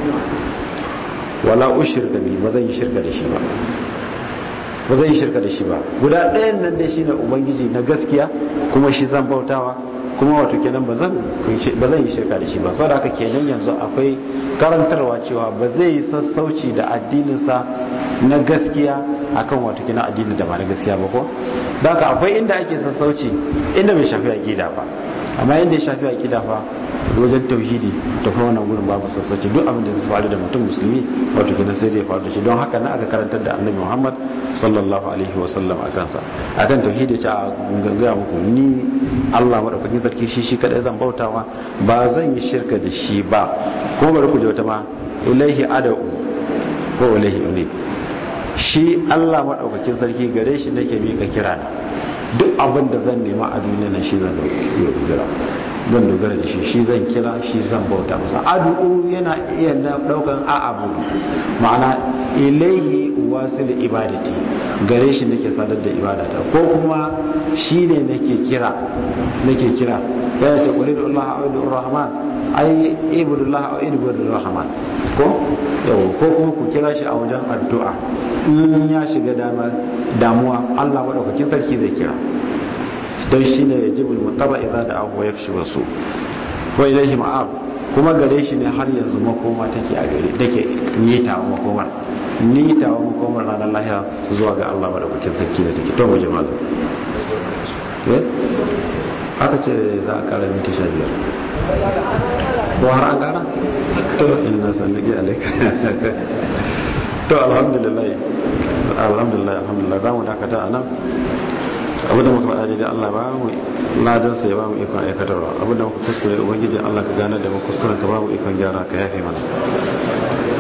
wala ushirka bi, ba zan yi shirka da shi ba, ba zan yi shirka da shi ba. Guda ɗayan nan dai shine ubangiji na gaskiya, kuma shi zan bautawa, kuma wato kenan ba zan ba zan yi shirka da shi ba. Saboda haka kenan yanzu akwai karantarwa cewa ba zai yi sassauci da addininsa na gaskiya akan wato kenan addinin da ba na gaskiya ba ko. Da haka akwai inda ake sassauci inda bai shafi aqida ba, amma inda ya shafi aqida fa wajen tauhidi da kuma wannan gurin babu sassauci, duk abin da zai faru da mutum musulmi wato kenan sai da ya faru da shi. Don haka na aka karantar da Annabi Muhammad sallallahu alaihi wasallam akan sa, akan tauhidi ya ce a ganga muku ni Allah madaukakin sarki shi shi kadai zan bautawa, ba zan yi shirka da shi ba, ko bari ku ji wata ma ilaihi ad'u ko ilaihi unib, shi Allah madaukakin sarki gare shi nake mika kira na, duk abin da zan nema a duniya nan shi zan dogara zan dogara da shi shi zan kira shi zan bauta masa. Ad'u yana iya daukan a'abu, ma'ana ilaihi wasil ibadati, gare shi nake sadar da ibadata, ko kuma shi ne nake kira nake kira yana ce qulillahu a'udhu rahman, ai ibudullah au ibudul rahman ko yau, ko kuma ku kira shi a wajen addu'a in ya shiga dama damuwa Allah madaukakin sarki zai kira, don shi ne ya jibul mutaba idza da abu ya shi wasu wa ilaihi ma'ab, kuma gare shi ne har yanzu makoma take a gare take yi ta makoma ni ta wa makomar ranar lahiya zuwa ga Allah madaukakin sarki da take to mu jama'a eh aka ce za a kara minti sha biyar ko har an kara to inna sallaki alaika to alhamdulillah alhamdulillah alhamdulillah za mu dakata a nan abu da muka faɗa da Allah ba mu ladan sai ba mu ikon aikatarwa abu da muka kuskure ubangiji Allah ka gane da mu kuskuren ka ba mu ikon gyara ka yafe mana